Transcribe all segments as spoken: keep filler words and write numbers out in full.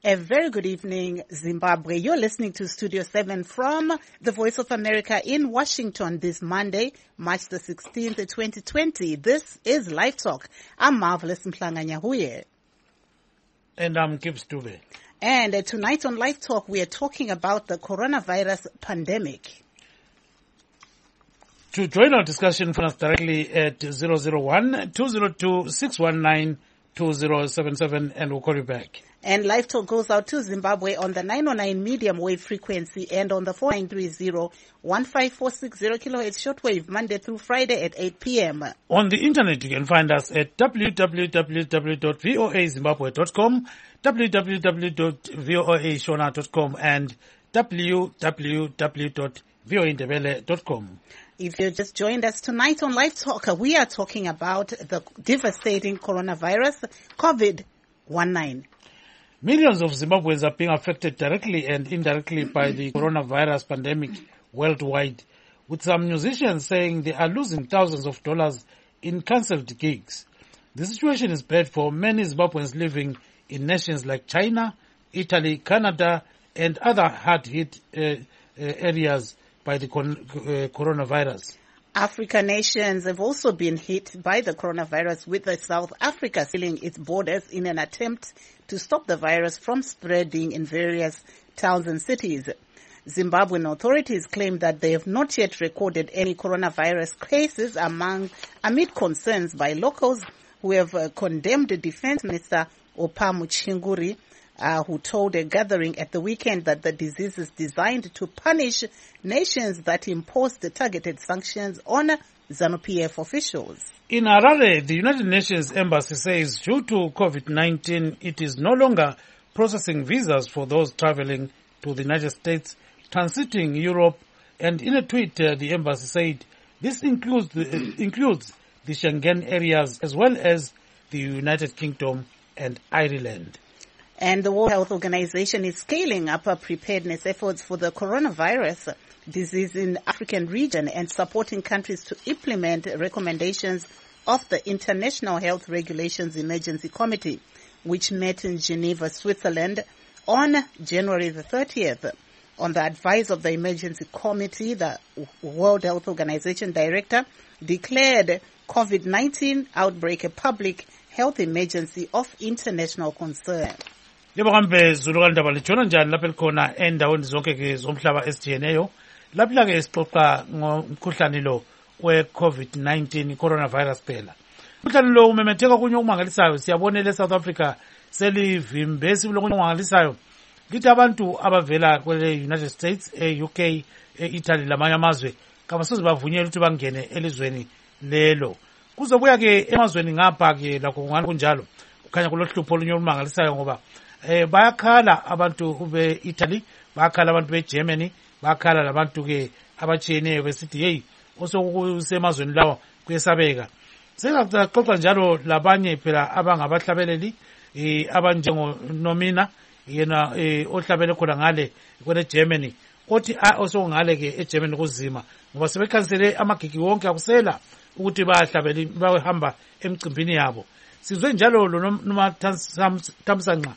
A very good evening, Zimbabwe. You're listening to Studio seven from the Voice of America in Washington this Monday, March the sixteenth, twenty twenty. This is Live Talk. I'm Marvelous Mhlanga-Nyahuye. And I'm Gibbs Dube. And uh, tonight on Live Talk, we are talking about the coronavirus pandemic. To join our discussion, phone us directly at zero zero one, two zero two, six one nine, two zero seven seven and we'll call you back. And Live Talk goes out to Zimbabwe on the nine oh nine medium wave frequency and on the four nine three zero, one five four six zero kilohertz shortwave Monday through Friday at eight p.m. On the internet, you can find us at w w w dot voa zimbabwe dot com, w w w dot voa shona dot com and w w w dot voa ndebele dot com. If you just joined us tonight on Live Talk, we are talking about the devastating coronavirus, COVID nineteen. Millions of Zimbabweans are being affected directly and indirectly by the coronavirus pandemic worldwide, with some musicians saying they are losing thousands of dollars in cancelled gigs. The situation is bad for many Zimbabweans living in nations like China, Italy, Canada, and other hard-hit uh, uh, areas by the con- uh, coronavirus. African nations have also been hit by the coronavirus, with South Africa sealing its borders in an attempt to stop the virus from spreading in various towns and cities. Zimbabwean authorities claim that they have not yet recorded any coronavirus cases among, amid concerns by locals who have uh, condemned Defense Minister Opamu Chinguri, Uh, who told a gathering at the weekend that the disease is designed to punish nations that imposed targeted sanctions on ZANU-P F officials. In Harare, the United Nations Embassy says due to COVID nineteen, it is no longer processing visas for those traveling to the United States, transiting Europe, and in a tweet, uh, the embassy said this includes the, uh, includes the Schengen areas as well as the United Kingdom and Ireland. And the World Health Organization is scaling up our preparedness efforts for the coronavirus disease in the African region and supporting countries to implement recommendations of the International Health Regulations Emergency Committee, which met in Geneva, Switzerland on January the thirtieth. On the advice of the Emergency Committee, the World Health Organization Director declared COVID nineteen outbreak a public health emergency of international concern. Yebo kambe zulu kandaba litshona njani lapha likhona endaweni zonke ke zomhlaba esijiyeneyo lapha ke sixoxa ngomkhuhlane lo we-COVID nineteen coronavirus phela. Umkhuhlane lo umemetheka kunye okumangalisayo, siyabonela eSouth Africa selivimbe esibulo kunye okumangalisayo. Kithi abantu abavela kwele United States, e-U K, e-Italy lamanye amazwe kabasoze bavunyelwe ukuthi bangene elizweni lelo. Kuzobuya ke emazweni ngapha ke lakho kungani kunjalo kukhanya kulohlupho olunye olumangalisayo ngoba Eh, bayakhala abantu be-Italy, bayakhala abantu be-Germany, bayakhala labantu ke abatshiyeneyo besithi hey osokusemazweni lawo kuyesabeka. Sekaxoxa njalo labanye phela abangabahlabeleli eh abanjengoNomina yena eh ohlabele khona ngale kwele Germany, othi osongale ke eGermany kuzima ngoba sebekhansele amagigi wonke akusela ukuthi bayahlabeli bahamba emcimbini yabo. Sizwe njalo lo noma Thamsanqa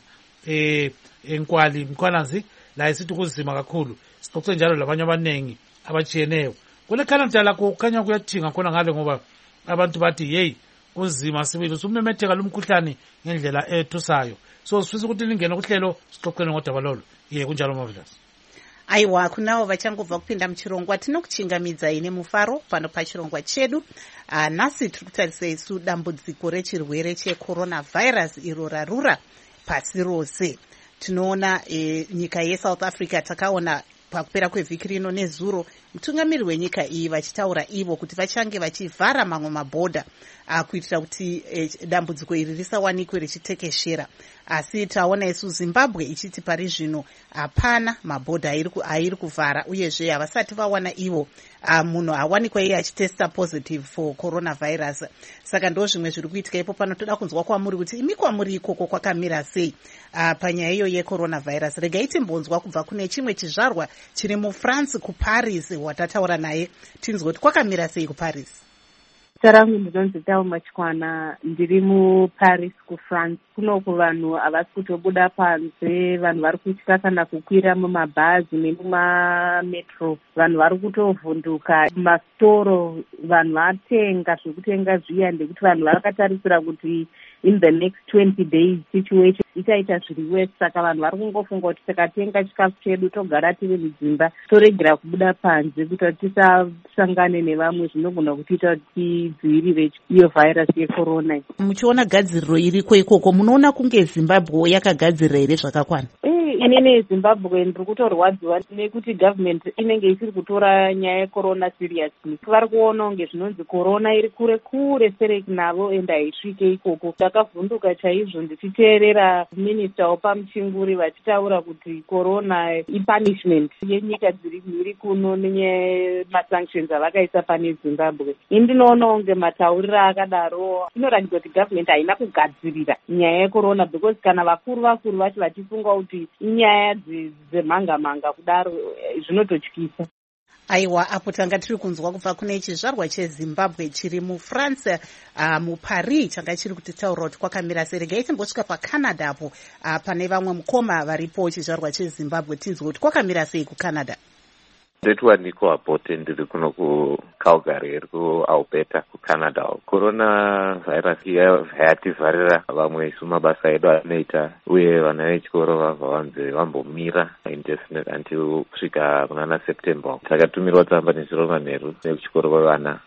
eh enkwali mkhwanazi la isithi kuzima kakhulu. Sixoxe njalo labanye abanengi abachiyeneyo kule Canada lakho kukhanya kuyathinga khona ngale ngoba abantu bathi hey kuzima sibili usumemetheka lumkhuhlane ngendlela ethusayo. So sifisa ukuthi lingene kuhlelo sixoxele ngodaba lolo. Ye kunjalo Marvelous. Aiwa kunawo vachangobva kupinda muchirongwa tinokuchingamidza ine mufaro pano pachirongwa chedu. Uh, nasi tiri kutarisa isu dambudziko rechirwere checoronavirus iro rarura pasi rose. Tinoona e, nyika yeSouth Africa takaona pakupera kwevhiki rino nezuro mutungamiri wenyika iyi vachitaura ivo kuti vachange vachivhara mamwe mabhodha uh, kuitira kuti eh, dambudziko iri risawanikwe richitekeshera. Asi taona isu Zimbabwe ichiti pari zvino hapana mabhodha airi kuvhara uyezve havasati vawana ivo uh, munhu awanikwa iye achitesta positive for coronavirus. Saka ndo zvimwe zviri kuitika ipo pano. Toda kunzwa kwamuri kuti imi kwamuri ikoko kwakamira sei uh, panyaya iyo yecoronavirus. Regai timbonzwa kubva kune chimwe chizvarwa chiri muFrance kuParis watataura naye tinzwe kuti kwakamira sei kuParis. Zita rangu ndinonzi Thelma Chikwana, ndiri muParis kuFrance. Kunoku vanhu havasi kutobuda panze, vanhu vari kutya kana kukwira mumabhazi nemumametro, vanhu vari kutovhunduka mastoro, vanhu vatenga zvekutenga zviya, ndekuti vanhu vakatarisira kuti in the next twenty days situation ichaita zviri worse. Saka vanhu vari kungofunga kuti tikatenga chikafu chedu togara tiri mudzimba, toregera kubuda panze kuita kuti tisasangane nevamwe, zvinogona kutiita kuti tidzivirire iyo vhairasi yecorona. Muchiona gadziriro iriko ikoko, munoona kunge Zimbabwe yakagadzirira here zvakakwana? Inene Zimbabwe ndiri kutorwadziwa nekuti government inenge isiri kutora nyaya yecorona seriously. Vari kuona kunge zvinonzi corona iri kure kure sere navo enda haisvike ikoko. Takavhunduka chaizvo ndichiteerera minista wepamuchinguri vachitaura kuti corona ipunishment yenyika dziri mhiri kuno nemasanctions avakaisa pane Zimbabwe. Indinoona kunge matauriro akadaro inoratidza kuti government haina kugadzirira nyaya yecorona, because kana vakuru vakuru vacho vachifunga kuti inyaya dzemhanga-mhanga kudaro zvinototyisa. Aiwa, apo tanga tiri kunzwa kubva kune chizvarwa cheZimbabwe chiri muFrance, uh, muParis, changa chiri kutitaura kuti kwakamira sei. Regai timbosvika paCanada apo, uh, pane vamwe mukoma varipo chizvarwa cheZimbabwe, tinzwe kuti kwakamira sei kuCanada. Ndetwa ndiko apote ndiri kuno kuCalgary iri kuAlberta kuCanada. Corona virus yativharira vamwe isu mabasa edu anoita, uye vana vechikoro vabva vanze vambomira indefinite until kusvika kunana September. Takatumirwa tsamba nezviro manheru nekuchikoro kwevana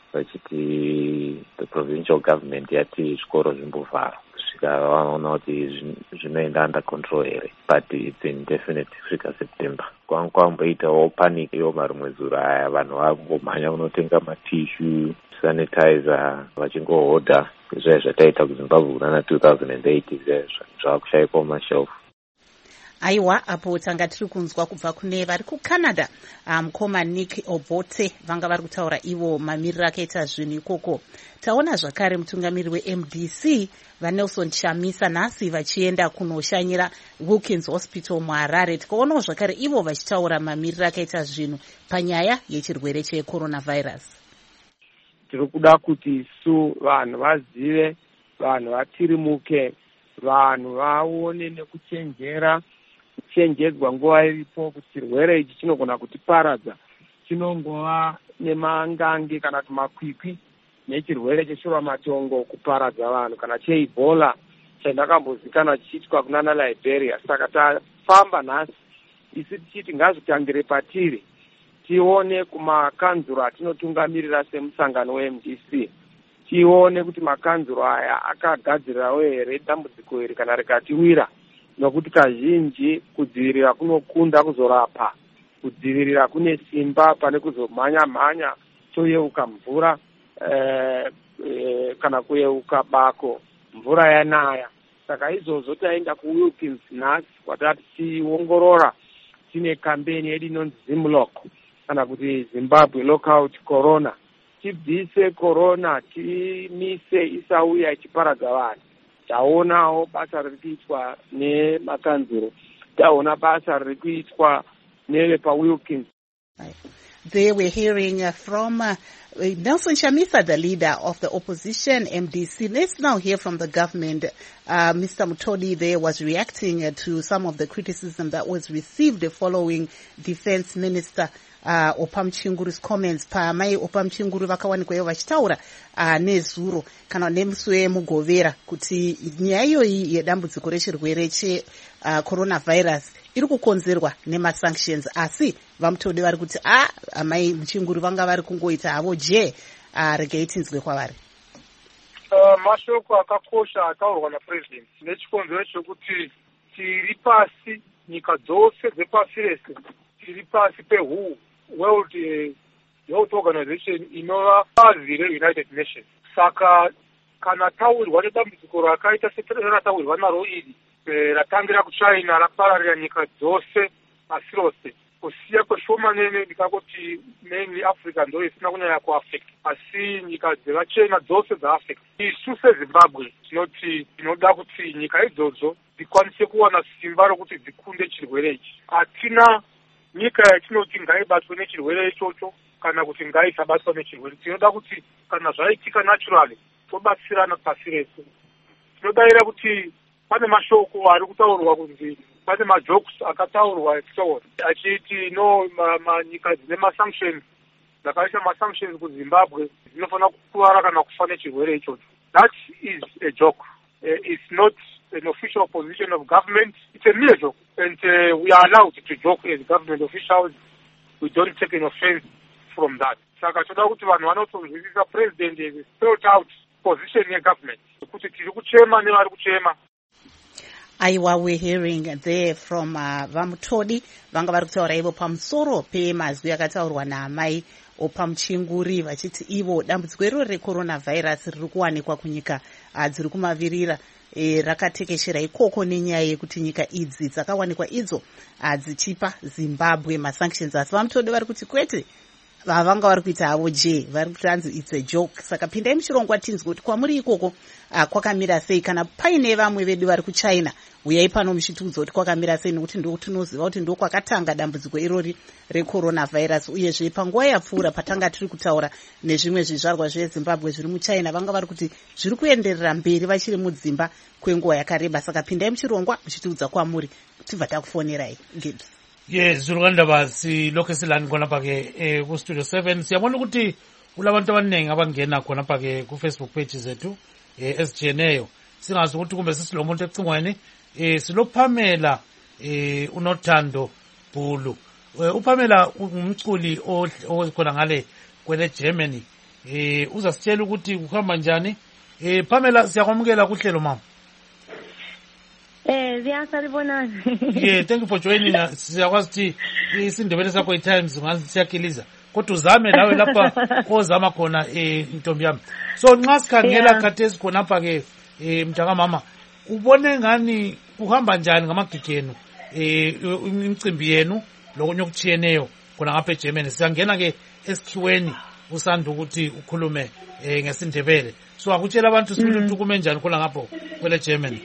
vachiti the provincial government yati zvikoro zvimbovhara kusvika vaona kuti zvinoenda under control here, but it's indefinite kusvika September. Kwangu kwamboitawo panic iyo marumwe zuro aya, vanhu vambomhanya kunotenga matishu, sanitizer, vachingohodha izvo zvataita kuZimbabwe kunana two thousand eight izvezvo zvaakushaikwa mumashelfu. Aiwa, apo tanga tiri kunzwa kubva kune vari kuCanada, mukoma um, Nick Obote, vanga vari kutaura ivo mamiriro akaita zvinhu ikoko. Taona zvakare mutungamiri weM D C vaNelson Chamisa nhasi vachienda kunoshanyira Wilkins Hospital muHarare. Tikaonawo zvakare ivo vachitaura mamiriro akaita zvinhu panyaya yechirwere checoronavirus. Tiri kuda kuti isu vanhu vazive, vanhu vatirimuke, vanhu vaone nekuchenjera, kuchenjedzwa nguva iripo kuti chirwere ichi chinogona kutiparadza. Chinongova nemangange kana tumakwikwi nechirwere cheshuramatongo kuparadza vanhu, kana cheEbola chandakambozikana chichitwa kunana Liberia. Saka tafamba nhasi isi tichiti ngazvitangire patiri, tione kumakanzuro atinotungamirira semusangano weM D C, tione kuti makanzuro aya akagadzirirawo here dambudziko iri kana rikatiwira, nokuti kazhinji kudzivirira kunokunda kuzorapa, kudzivirira kune simba pane kuzomhanya-mhanya toyeuka mvura eh, eh, kana kuyeuka bako mvura yanaya. Saka izvozvo taenda kuWilkins nhasi kwatati tiongorora, tine kampeni yedu inonzi Zimlock kana kuti Zimbabwe Lockout Corona. Tibvise corona, timise isauya ichiparadza vanhu. Taonawo basa riri kuitwa nemakanzuro, taona basa riri kuitwa nevepaWilkins. There we're hearing uh, from uh, Nelson Chamisa, the leader of the opposition, M D C. Let's now hear from the government. Uh, Mister Mutodi there was reacting uh, to some of the criticism that was received following Defense Minister uh, Opamchinguru's comments. Pamai Opamchinguru vakawanikwa vachitaura uh, nezuro kana nemusi wemugovera kuti nyaya iyoyi yedambudziko rechirwere che uh, coronavirus iri kukonzerwa nemasanctions, asi vamutode vari kuti a amai Muchinguru vanga vari kungoita havo je. uh, regei tinzwe kwavari. Uh, mashoko akakosha ataurwa napresident nechikonzero chekuti tiri pasi, nyika dzose dzepasi rese tiri pasi pehu World uh, Health Organization inova bazi reUnited Nations. Saka kana taurirwa nedambudziko rakaita serataurirwa naro iri ratangira kuChina rapararira nyika dzose pasi rose, kusiya kweshomanene ndikakuti mainly Africa ndo isina kunyanya kuaffect, asi nyika dzevachena dzose dzaaffect. Isu seZimbabwe tinoti tinoda kuti nyika idzodzo dzikwanise kuwana simba rokuti dzikunde chirwere ichi. Hatina nyika yatinoti ngaibatwe nechirwere ichocho kana kuti ngaisabatwa nechirwere. Tinoda kuti kana zvaitika naturally tobatsirana pasi rese. Tinodaira kuti pane mashoko ari kutaurwa kunzi pane majokes akataurwa echitaura achiti no nyika dzine masanctions dzakaisa masanctions kuZimbabwe dzinofanira kukuvara kana kufa nechirwere ichocho. That is a joke. Uh, it's not an official position of government. It's a mere joke. And uh, we are allowed to joke as government officials. We don't take an offense from that. Saka toda kuti vanhu vanotozwisisa president has spelled out position yegovernment. Kuti tiri kuchema nevari kuchema. Aiwa, we're hearing there from uh, Vamutodi vanga vari kutaura ivo pamusoro pemazwi akataurwa naamai opamuchinguri vachiti ivo dambudziko iroro recoronavirus riri kuwanikwa kunyika uh, dziri kumavirira e, rakatekeshera ikoko nenyaya yekuti nyika idzi dzakawanikwa idzo uh, dzichipa Zimbabwe masanctions. Asi Vamutodi vari kuti kwete vavanga vari kuita havo je vari kuti hanzi it's a joke. Saka pindai muchirongwa tinzwe kuti kwamuri ikoko uh, kwakamira sei, kana paine vamwe vedu vari kuchina uyai pano muchitiudza kuti kwakamira sei, nekuti ndo tinoziva kuti ndo kwakatanga dambudziko irori recoronavirus. Uyezve panguva yapfuura patanga tiri kutaura nezvimwe zvizvarwa zveZimbabwe zviri muchina vanga vari kuti zviri kuenderera mberi vachiri mudzimba kwenguva yakareba. Saka pindai muchirongwa muchitiudza kwamuri tibva takufonerai Gibbs. Yes, zvirukandaba silokhe silani khona pake eh ku studio seven. Siyabona ukuthi kulabantu abaningi abangena khona pake ku Facebook page zethu eh S G N eyo. Singazi ukuthi kumbe sisilomuntu ecingweni eh silophamela eh uNothando Bhulu. Uphamela umculi okhona ngale kwele Germany. Eh uzasitshela ukuthi kuhamba njani. Eh Phamela siyakwamukela kuhlelo mama. Eh ziyasalibona. Yeah, thank you for joining us. Siyakwazi ukuthi isindebele sakho iTimes ngazi siyakiliza. Kodwa uzame lawe lapha ozama khona eh intombi yami. So nxa sikhangela khathesi khona apha ke eh mntaka mama ubone ngani kuhamba njani ngamagigenu eh imicimbi yenu lokunye okuchiyeneyo khona ngapha eGermany. Siyangena ke esikhiweni usanda ukuthi ukhulume eh ngesindebele. So akutshela abantu sithi ukume njani khona ngapho kwele Germany.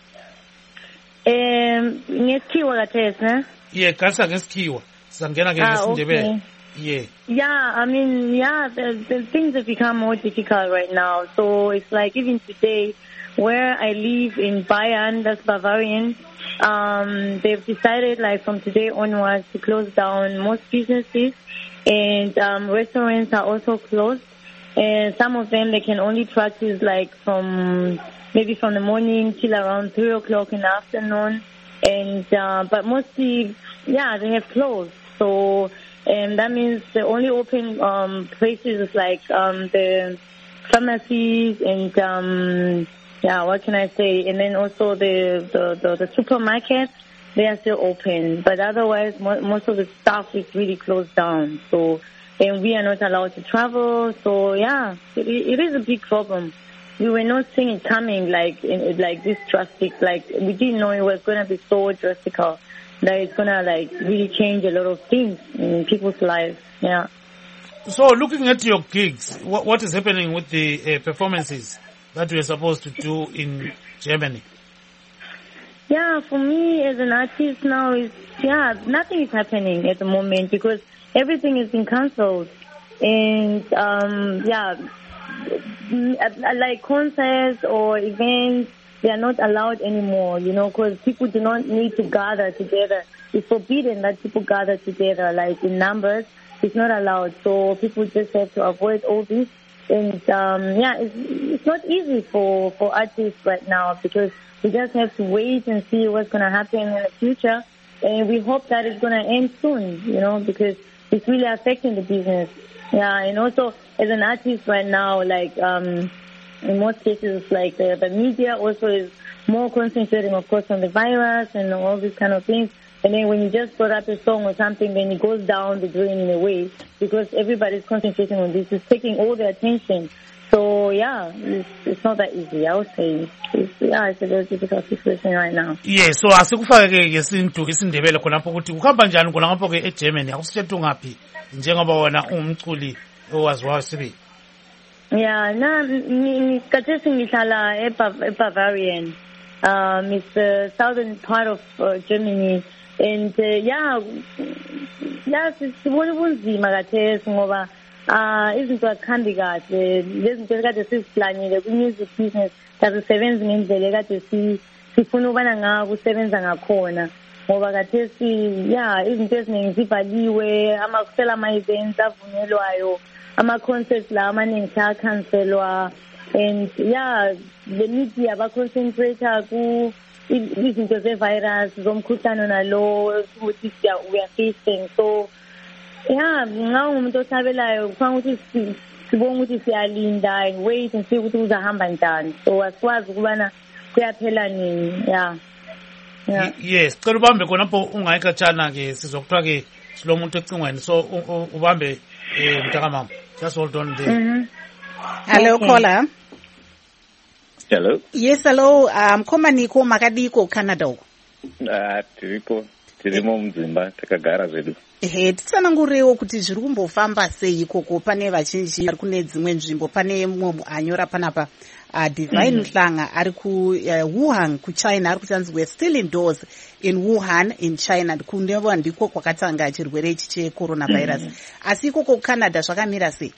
Um, ngesikhiwa kathesi ne? Yeah, kasa ngesikhiwa. Sangena ke ngesindebele. Yeah. Yeah, I mean, yeah, the, the things have become more difficult right now. So it's like even today, where I live in Bayern, that's Bavarian, um, they've decided like from today onwards to close down most businesses, and um, restaurants are also closed. And some of them, they can only practice like from maybe from the morning till around three o'clock in the afternoon. And, uh, but mostly, yeah, they have closed. So, and that means the only open, um, places is like, um, the pharmacies and, um, yeah, what can I say? And then also the, the, the, the supermarkets, they are still open. But otherwise, mo- most of the stuff is really closed down. So, and we are not allowed to travel. So, yeah, it, it is a big problem. We were not seeing it coming like in, like this drastic. Like we didn't know it was going to be so drastic that it's going to like really change a lot of things in people's lives. Yeah. So looking at your gigs, what, what is happening with the uh, performances that we are supposed to do in Germany? Yeah, for me as an artist now, is yeah, nothing is happening at the moment because everything has been cancelled. And um, yeah, like concerts or events, they are not allowed anymore, you know, because people do not need to gather together. It's forbidden that people gather together, like in numbers. It's not allowed. So people just have to avoid all this. And, um, yeah, it's, it's not easy for, for artists right now because we just have to wait and see what's going to happen in the future. And we hope that it's going to end soon, you know, because it's really affecting the business. Yeah, and also as an artist right now, like um, in most cases, like the, the media also is more concentrating, of course, on the virus and all these kind of things. And then when you just put up a song or something, then it goes down the drain in a way because everybody's concentrating on this. It's taking all the attention. So, yeah, it's, it's not that easy, I would say. It's, yeah, it's a very difficult situation right now. Yeah, so asikufake ngesintu isindebele khonapho ukuthi kuhamba njani khonapho ke eGermany akusithethu ngaphi njengoba wona umculi owaziwayo sibi. Yeah, na ngikhathesi ngihlala eBavarian. Um, it's the southern part of uh, Germany. And, uh, yeah, ya sibona ubunzima kathesi ngoba ah izinto azikhambi kahle lezi zinto ekade siziplanile ku-music business azisebenzi ngendlela ekade sifuna ukubana ngako usebenza ngakhona ngoba kathesi ya izinto eziningi zivaliwe kusela ama-events avunyelwayo ama-concerts la amaningi sayakhanselwa and ya the media baconcentrate ku izinto ze-virus zomkhuhlane nalo ukuthi we are facing. So ya nxa umuntu osabelayo kufanele ukuthi sibonge ukuthi siyalinda and wait and see ukuthi kuzahamba njani, so asikwazi ukubana kuyaphela nini. ya Yeah. Yes, cela ubambe khonapho ungayikhatshana-ke sizokuthiwa-ke silomuntu ecingweni, so ubambe eh mntakamama, just hold on there. Mhm. Hello, Okay. caller. Hello. Yes, hello. Um, Komaniko Makadiko, Canada. Ah, tiripo tirimo muzimba takagara zvedu. Ehe, titsanangurewo kuti zviri kumbofamba sei ikoko. Pane vazhinji vari kune dzimwe nzvimbo, pane mumwe anyora panapa uh, Divine Mhlanga mm-hmm. ari ku uh, Wuhan kuChina, ari kutanzi we're still indoors in Wuhan in China, kuneva ndiko kwakatanga chirwere ichi checoronavirus. Mm-hmm. Asi ikoko kuCanada zvakamira sei?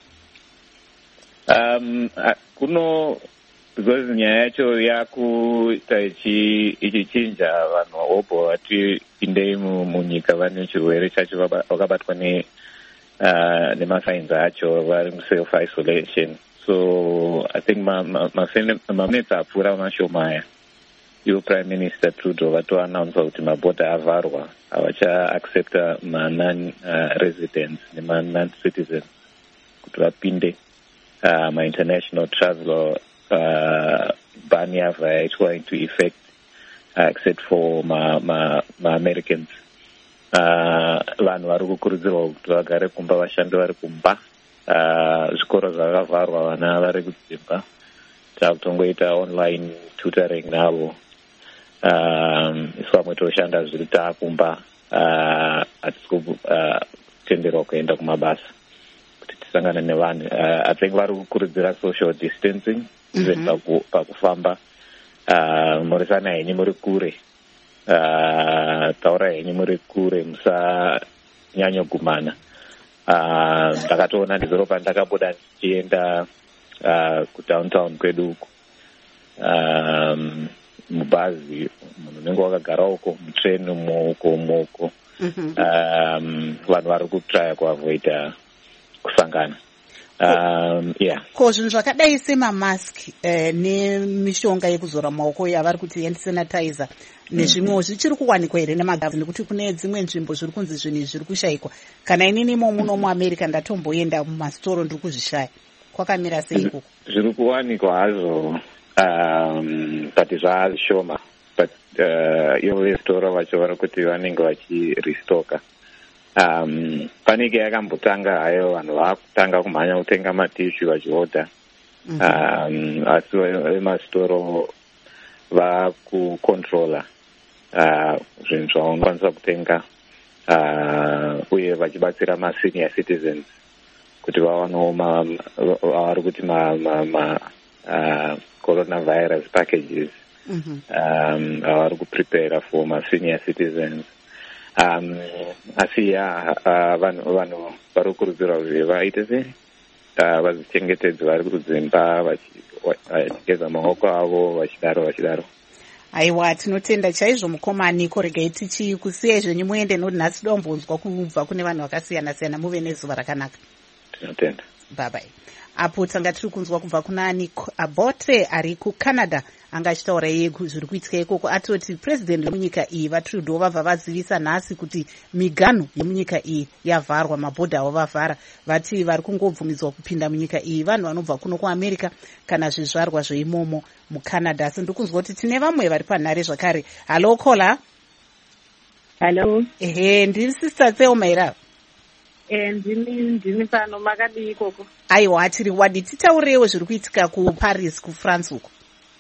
Um, uh, kuno because nyaya yacho yakuita ichichinja vanhu vaopo vatipindei munyika vane chirwere chacho vakabatwa nemasainzi acho vari muself isolation. So I think maminutes apfuura mashomaya ivo prime minister Trudeau vatoannounsa kuti mabhodha avharwa, havachaaccepta ma-non residents nema-non citizens kuti vapinde ma-international travel. Uh, ban yava yaitwa into effect uh, except for ma, ma, ma Americans. Vanhu vari kukurudzirwa kuti vagare kumba, vashandi vari kumba, zvikoro zvakavharwa, vana vari kudzimba. Takutongoita online tutoring navo. Isu vamwe toshanda zviri taakumba, hatisi kutenderwa kuenda kumabasa kuti tisangane nevanhu. I think vari kukurudzira social distancing. Mm-hmm. pakufamba murisana henyu muri kure, taura henyu muri kure, musanyanyogumana. Ndakatoona ndizoro pandakabuda ndichienda kudowntown kwedu uko mubhazi, munhu unenge wakagara uko mutreni muoko muoko, vanhu vari kutraya kuavoida kusangana. Um, yeah. Ko zvinhu zvakadai semamaski eh, nemishonga yekuzora maoko yavari kuti hand sanitizer nezvimwewo zvichiri kuwanikwa here nemagavu, nekuti kune dzimwe nzvimbo zviri kunzi zvinhu zviri kushayikwa. Kana inini imo muno muAmerica ndatomboenda mumastoro ndiri kuzvishaya. Kwakamira sei ikoko? Zviri kuwanikwa hazvo, um, but zvashoma, but uh, ivo vesitoro vacho vari kuti vanenge vachirestoka. Um, panike yakambotanga hayo vanhu vakutanga kumhanya kutenga matishu vachiodha. Um, asi vemasitoro vakucontrola uh, zvinhu zvaunokwanisa kutenga, uh, uye vachibatsira masenior citizens kuti vawanewo vari kuti ma, ma, ma uh, coronavirus packages. Mm-hmm. Um, vari kuprepare for masenior citizens. Um, asi ya uh, vanhu vanhu vari kukurudzirwa kuti vaite sei, uh, vazvichengetedze vari kudzimba vachigeza maoko avo vachidaro vachidaro. Aiwa, tinotenda chaizvo mukomani. Koregai tichikusiyai zvenyu muende, nokuti nhasi dombonzwa kubva kune vanhu vakasiyana siyana. Muve nezuva rakanaka. Tinotenda. Bye bye. Apo tanga tiri kunzwa kubva kuna Nick Abote ari kuCanada, anga achitaura iye zviri kuitika ikoko. Atoti president wemunyika iyi vaTrudeau vabva vazivisa nhasi kuti miganhu yemunyika iyi yavharwa, mabhodha avo vavhara. Vati vari kungobvumidzwa kupinda munyika iyi vanhu vanobva kuno kuAmerica kana zvizvarwa zveimomo muCanada. Asi ndiri kunzwa kuti tine vamwe vari panhare zvakare. Hallo Kola. Hello. Ehe, ndiri sister Tseo Maira. Eh, ndini ndini pano makadii ikoko? Aiwa, tiri wadi. Titaurewo zviri kuitika kuParis kuFrance uko.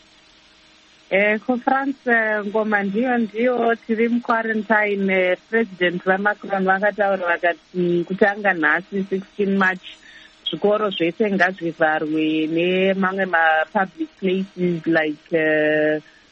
Eh, kuFrance ngoma ndiyo ndiyo tiri muquarantine. President vaMacron vakataura vakati kutanga nhasi sixteen March zvikoro zvese ngazvivharwe nemamwe mapublic places like uh,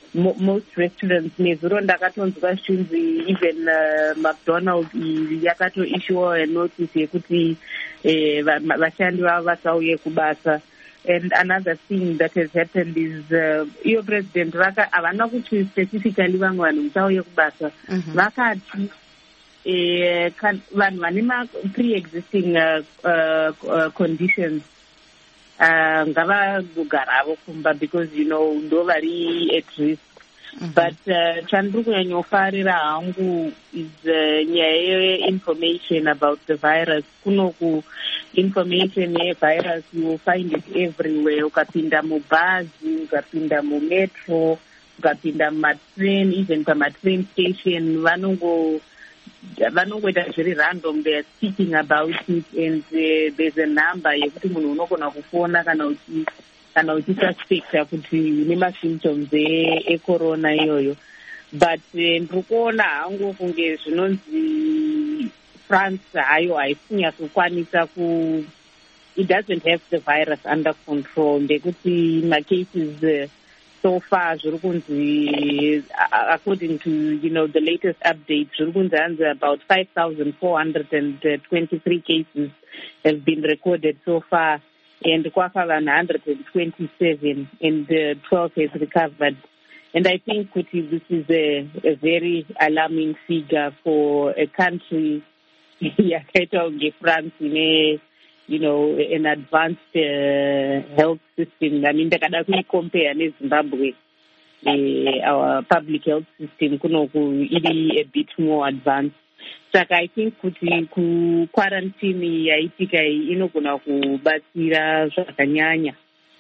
mo, most restaurants nezuro ndakatonzwa zvichinzi even uh, McDonald's yakatoissuwa a notice yekuti eh, vashandi vavo vasauye kubasa. And another thing that has happened is uh, iyo president vaka havana kuti specifically vamwe vanhu musauye kubasa vakati eh, vanhu vane ma pre-existing uh, uh, uh, conditions uh, ngavagaravo kumba because you know ndo vari at risk. Mm-hmm. But uh, chandiri kunyanyofarira hangu is uh, nyaya ye-information about the virus. Kunoku information ye-virus, you will find it everywhere. Ukapinda mubhazi, ukapinda mumetro, ukapinda mumatrain, even pamatrain station, vanongo vanongoita zviri random. They are speaking about it, and uh, there's a number yekuti munhu unogona kufona kana uchi kana uchisuspecta kuti une masymptoms ecorona iyoyo. But ndiri kuona hangu kunge zvinonzi France hayo haisikunyatsokwanisa ku it doesn't have the virus under control ndekuti macases uh, so far zviri kunzi according to you know the latest updates zviri kunzi hanzi about five thousand four hundred twenty-three cases have been recorded so far, and kwafa vanhu one hundred twenty-seven, and uh, twelve has recovered. And I think kuti this is a, a very alarming figure for a country yakaita unge France ine you know an advanced uh, health system. I mean ndakada kuicompare neZimbabwe, uh, our public health system kunoku iri a bit more advanced. Saka I think kuti ku quarantine yaitika inogona kubatsira zvakanyanya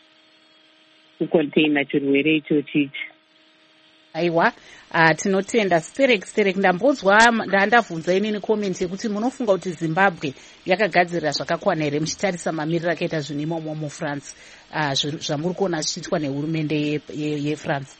kucontaina chirwere ichochi. Aiwa, uh, tinotenda Sterek Sterek. Ndambonzwa ndandabvunza inini comment yekuti munofunga kuti Zimbabwe yakagadzirira zvakakwana here muchitarisa mamiriro akaita zvinhu imomo muFrance, uh, zvamuri kuona zvichiitwa nehurumende yeFrance?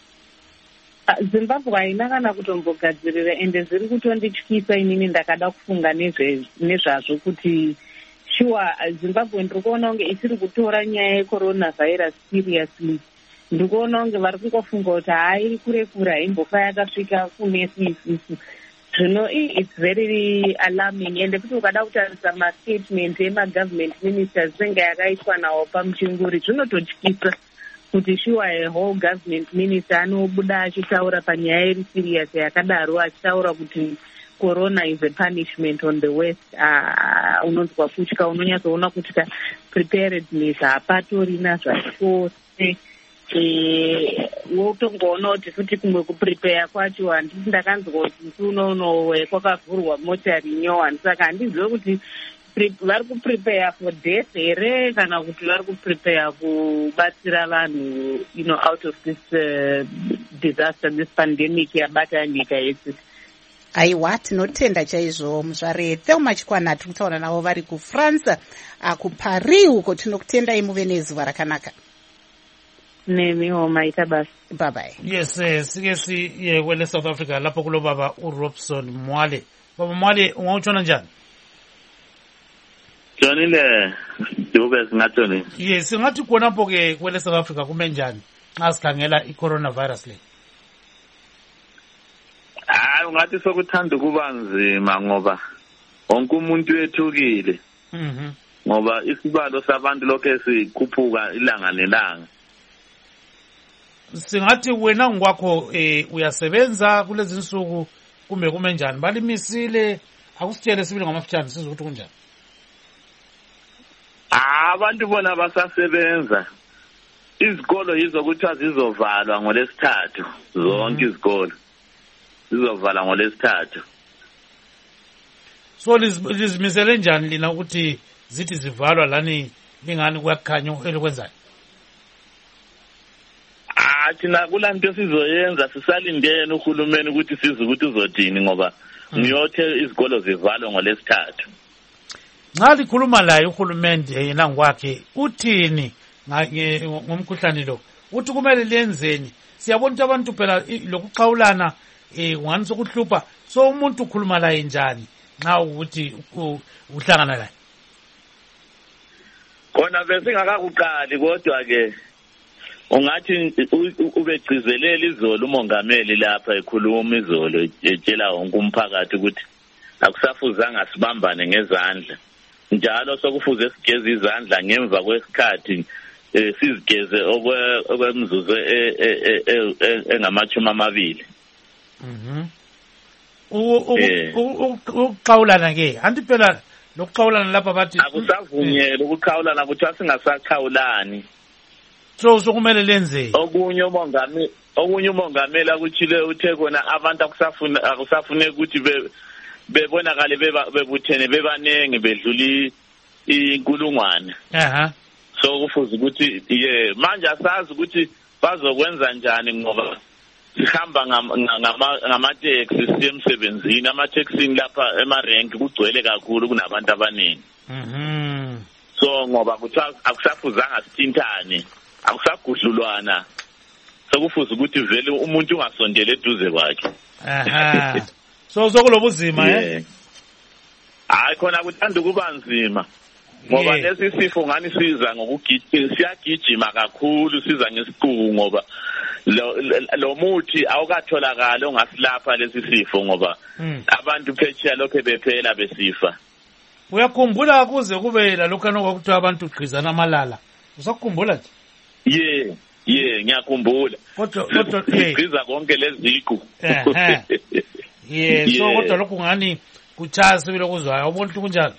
Uh, Zimbabwe haina kana kutombogadzirira, ende zviri kutondityisa inini ndakada kufunga nezvazvo kuti sure Zimbabwe ndiri kuona kunge isiri kutora nyaya yeCoronavirus seriously. Ndiri kuona kunge vari kungofunga kuti hai iri kure kure haimbofa yakasvika kunesu isusu. Zvino it's very alarming, ende kuti ukada kutarisa mastatement emagovernment ministers senge yakaitwa nawo pamuchinguri zvinototyisa kuti sure a whole government minister anobuda achitaura panyaya iri serious yakadaro achitaura kuti corona is a punishment on the west. Uh, unonzwa kutya, unonyatsoona kutya, preparedness hapatorina zvachose. Eh, wotongoona kuti futi kumwe kuprepare kwacho handisi ndakanzwa kuti unono kwakavhurwa mochari nyowani, saka handizive kuti vari kuprepare for death here kana kuti vari kuprepare kubatsira vanhu you know out of this uh, disaster, this pandemic yabata nyika yesu. Aiwa, tinotenda chaizvo muzvare Thelma Chikwana. Tiri kutaura navo vari kuFrance, kuParis uko. Tinokutendai muve nezuva rakanaka. Nemiwo maita basi. Bye bye. Yes, eh, sike si ye kwele South Africa lapho kulo baba uRobson Mwale. Baba Mwale, ungawutshona njani? Jonile Dube singathoni. Yes, singathi khonapho ke kwele South Africa kume njani xa sikhangela iCoronavirus le? Hayi ungathi sokuthanda ukuba nzima ngoba wonke umuntu ethukile. Mhm. Ngoba isibalo sabantu lokho sikhuphuka ilanga nelanga. Singathi wena ngokwakho eh uyasebenza kulezi insuku kumbe kume njani? Balimisile akusitshele sibili ngamafutshane sizwe ukuthi kunjani. Abantu bona basasebenza. Izikolo yizo ukuthi azizovalwa ngolesithathu, zonke izikolo zizovala ngolesithathu. So lizimisele njani lina ukuthi zithi zivalwa lani lingani kuyakhanyo elikwenzayo? Ah, thina kulanto sizoyenza sisalindene uhulumeni ukuthi size ukuthi uzothini ngoba ngiyothe izikolo zivalwe ngolesithathu. Nxa likhuluma laye uhulumende yena ngokwakhe uthini ngomkhuhlane lo? Uthi kumele lenzeni? Siyabona ukuthi abantu phela lokuxawulana eh ngani sokuhlupha, so umuntu ukhuluma laye njani nxa ukuthi uhlangana laye? Kona bese ngakakuqali kodwa ke ungathi ubegcizelela izolo umongameli lapha ekhuluma izolo etshela wonke umphakathi ukuthi akusafuzanga sibambane ngezandla njalo sokufuze sigeze izandla ngemva kwesikhathi sizigeze okwemzuzu engamachumi amabili. Mhm. Ukuqhawulana ke anti phela lokuqhawulana lapha bathi akusavunyelwe ukuqhawulana ukuthi asingasaqhawulani. So sokumele lenze okunye umongameli okunye umongameli akuchile uthe kona abantu akusafuna akusafune ukuthi bebonakale bebuthene bebanenge bedluli inkulungwane. Aha. So kufuze ukuthi ye manje asazi ukuthi bazokwenza njani ngoba sihamba ngama taxi sisemsebenzini ama taxi lapha emarenk kugcwele kakhulu kunabantu abaningi. Mhm. So ngoba kuthiwa akusafuzanga sithintane akusagudlulwana sokufuze ukuthi vele umuntu ungasondele eduze kwakhe. Aha. So sokulobuzima eh hayi khona kuthanda kuba nzima ngoba lesi sifo ngani siza ngokugijima siyagijima kakhulu siza ngesiqubu ngoba lo muthi awukatholakala ongasilapha lesi sifo ngoba abantu phetsheya lokho bephela besifa. Uyakhumbula kuze kube lalokho nokuthiwa abantu uqhizana amalala usakukhumbula nje? Yeah, yeah, ngiyakhumbula. Kodwa kodwa siza konke leziqu. Eh. Yeah, so kodwa lokho ngani kuchasi bilokuzwayo ubona ukuthi kunjani?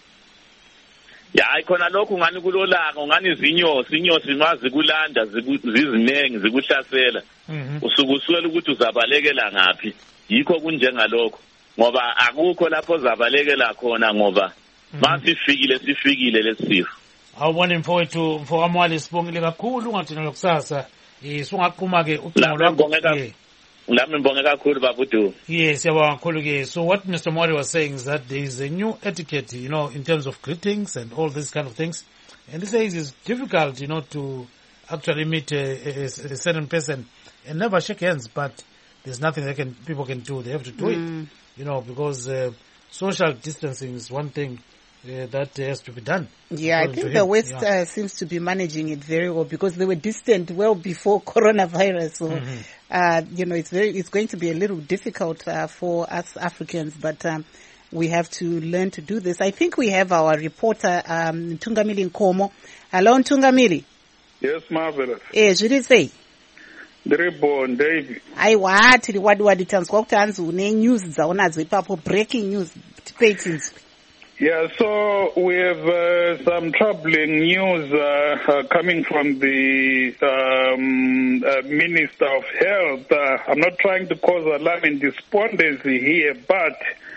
Ya ikhona lokho ngani kulolaka ngani izinyosi inyosi mazi kulanda zizinengi zikuhlasela. Usukuswela ukuthi uzabalekela ngapi. Yikho kunjengalokho ngoba akukho lapho zabalekela khona ngoba masifikile sifikile lesifo. Awubona mfowethu mfokamwali sibongile kakhulu ungathina lokusasa eh sungaqhuma ke ucingo lwakho ke lami ngibonge kakhulu babudu. Yes siyabonga kakhulu ke. So what Mister Mwari was saying is that there is a new etiquette, you know, in terms of greetings and all these kind of things, and he says it's difficult, you know, to actually meet a, a, a certain person and never shake hands, but there's nothing they can people can do. They have to do mm. it, you know, because uh, social distancing is one thing Uh, that has to be done. Yeah, I think the West yeah. uh, seems to be managing it very well because they were distant well before coronavirus. So, mm-hmm. uh, you know, it's very, it's going to be a little difficult uh, for us Africans, but um, we have to learn to do this. I think we have our reporter, um, Ntungamili Nkomo. Hello, Ntungamili. Yes, marvelous. Eh, should you say? Reborn, David. I want to what what it was news breaking news. Yeah, so we have uh, some troubling news uh, uh, coming from the um, uh, Minister of Health. Uh, I'm not trying to cause alarm and despondency here, but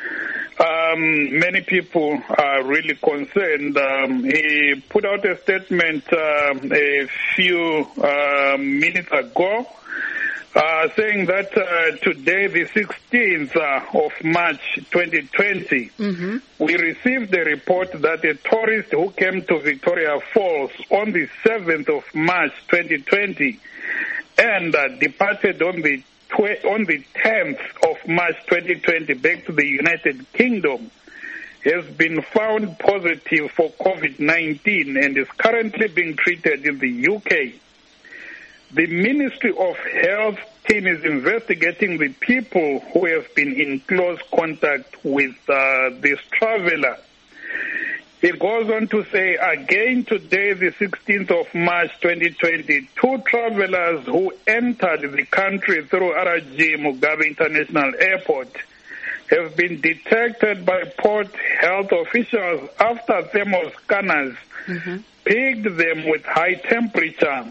um, many people are really concerned. Um, he put out a statement uh, a few uh, minutes ago Uh, saying that uh, today, the sixteenth uh, of March twenty twenty, mm-hmm. we received a report that a tourist who came to Victoria Falls on the seventh of March twenty twenty and uh, departed on the tw- on the tenth of March twenty twenty back to the United Kingdom has been found positive for COVID nineteen and is currently being treated in the U K. The Ministry of Health team is investigating the people who have been in close contact with uh, this traveler. It goes on to say, again today, the sixteenth of March twenty twenty, two travelers who entered the country through R R G Mugabe International Airport have been detected by port health officials after thermal scanners mm-hmm. picked them with high temperature.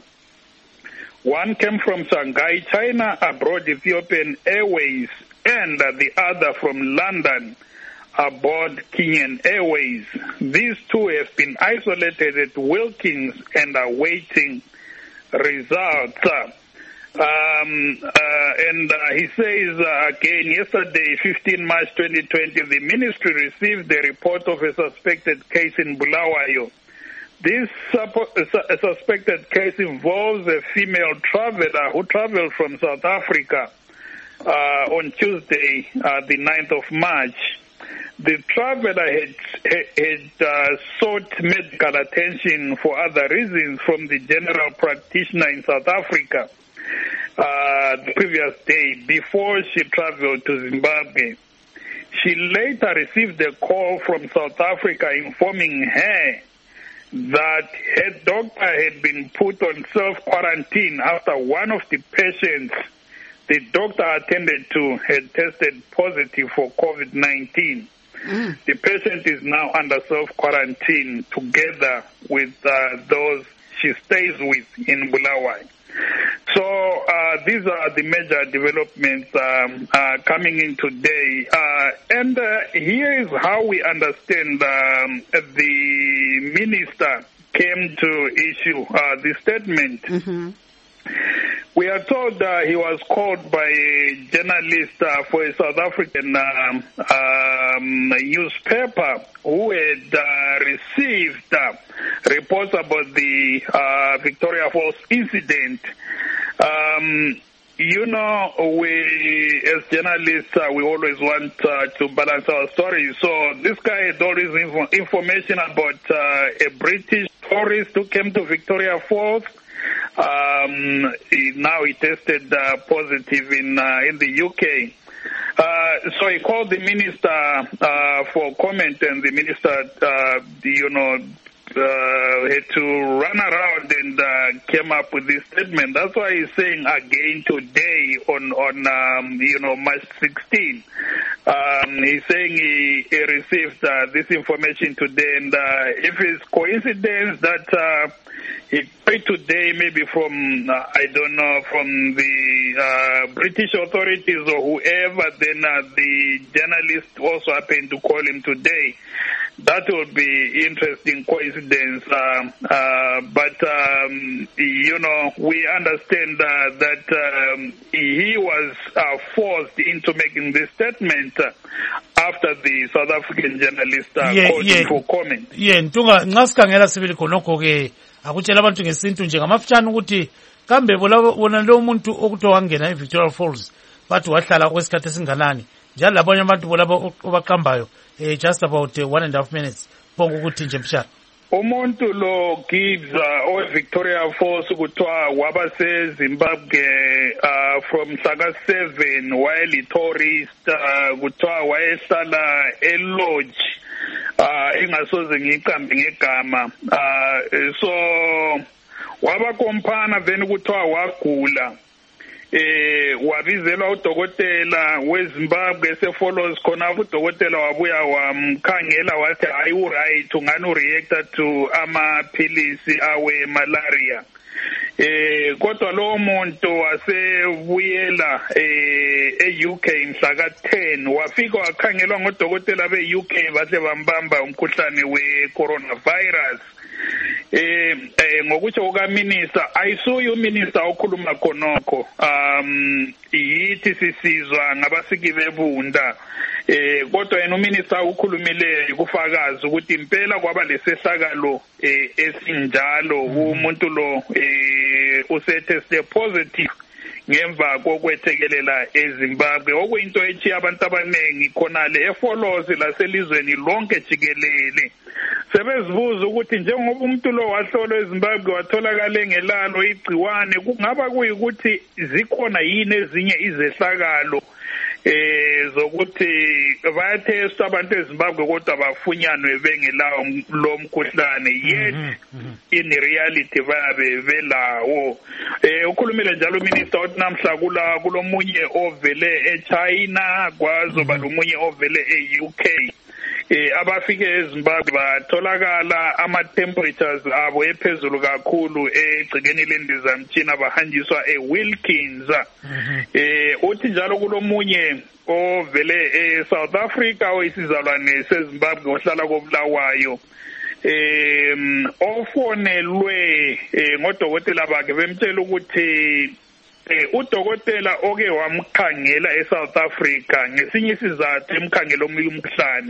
One came from Shanghai, China, aboard Ethiopian Airways, and the other from London, aboard Kenyan Airways. These two have been isolated at Wilkins and are waiting results. Um, uh, and uh, he says uh, again, yesterday, fifteenth March twenty twenty, the ministry received a report of a suspected case in Bulawayo. This suppo- su- suspected case involves a female traveler who traveled from South Africa uh, on Tuesday, uh, the ninth of March. the traveler had, had uh, sought medical attention for other reasons from the general practitioner in South Africa uh, the previous day before she traveled to Zimbabwe. She later received a call from South Africa informing her that her doctor had been put on self-quarantine after one of the patients the doctor attended to had tested positive for COVID nineteen. Mm. The patient is now under self-quarantine together with uh, those she stays with in Bulawayo. So uh, these are the major developments um, uh, coming in today. Uh, and uh, here is how we understand um, the minister came to issue uh, the statement. Mm-hmm. We are told uh, he was called by a journalist uh, for a South African um, um, newspaper who had uh, received uh, reports about the uh, Victoria Falls incident. Um, you know, we as journalists, uh, we always want uh, to balance our stories. So this guy had all this info- information about uh, a British tourist who came to Victoria Falls. Um, he, now he tested uh, positive in uh, in the U K. Uh, so he called the minister uh, for comment, and the minister, uh, you know, uh, had to run around and uh, came up with this statement. That's why he's saying again today on on um, you know March sixteenth. Um, he's saying he, he received uh, this information today, and uh, if it's coincidence that uh, he paid today, maybe from, uh, I don't know, from the uh, British authorities or whoever, then uh, the journalist also happened to call him today. That would be interesting coincidence. Uh, uh, but, um, you know, we understand uh, that um, he was uh, forced into making this statement uh, after the South African journalist uh, yeah, called yeah. him for comment. Yeah, ntunga ngasikhangela sibili khonokho ke akutshela abantu ngesintu nje ngamafutshane ukuthi kambe bona lo muntu okuthi wangena eVictoria Falls bathi wahlala kwesikhathi esinganani njalo labanye abantu bolabo obaqambayo eh just about uh, one and a half minutes bonke ukuthi nje mshana umuntu lo Gibbs uh, o Victoria Falls kuthiwa waba seZimbabwe uh, from Saga seven while he tourist uh, kuthiwa wayehlala elodge uh ingasoze ngiqambe ngegama uh so waba komphana then kuthiwa wagula eh wabizelwa udokotela weZimbabwe esefollows khona udokotela wabuya wamkhangela wathi hayi u right ungani react to amaphilisi awe malaria eh kodwa lo muntu wasebuyela eh e-U K mhla ka ten wafika wakhangelwa ngodokotela be-U K bahle bambamba umkhuhlane we-coronavirus. Eh, eh ngokuthi okaminister ayisuye uminister okhuluma khonokho um yithi sisizwa ngabasiki bebunda eh kodwa yena uminister ukhulumile kufakazi ukuthi impela kwaba lesehlakalo eh esinjalo umuntu lo eh useteste positive ngemva kokwethekelela eZimbabwe okuyinto ethi abantu abanengi khonale eFolosi laselizweni lonke jikelele sebezibuza ukuthi njengoba umuntu lo wahlolwa eZimbabwe watholakala engelalo igciwane kungaba kuyikuthi zikhona yini ezinye izehlakalo eh zokuthi bayathesta abantu eZimbabwe kodwa bafunyanwe bengelawo lo mkhuhlane yet in reality bayabe belawo. Eh ukhulumile njalo minister uthi namhla kula kulomunye ovele eChina kwazoba lomunye ovele eU K. Eh abafike eZimbabwe batholakala ama temperatures abo ephezulu kakhulu egcikeni lendizamtshina bahanjiswa eWilkins. Eh uthi njalo kulomunye ovele eSouth Africa oyisizalwane seZimbabwe ohlala koBulawayo em ofonelwe ngodokotela bakhe bemtshela ukuthi Eh udokotela oke wamkhangela eSouth Africa ngesinye isizathu emkhangelo umkhuhlane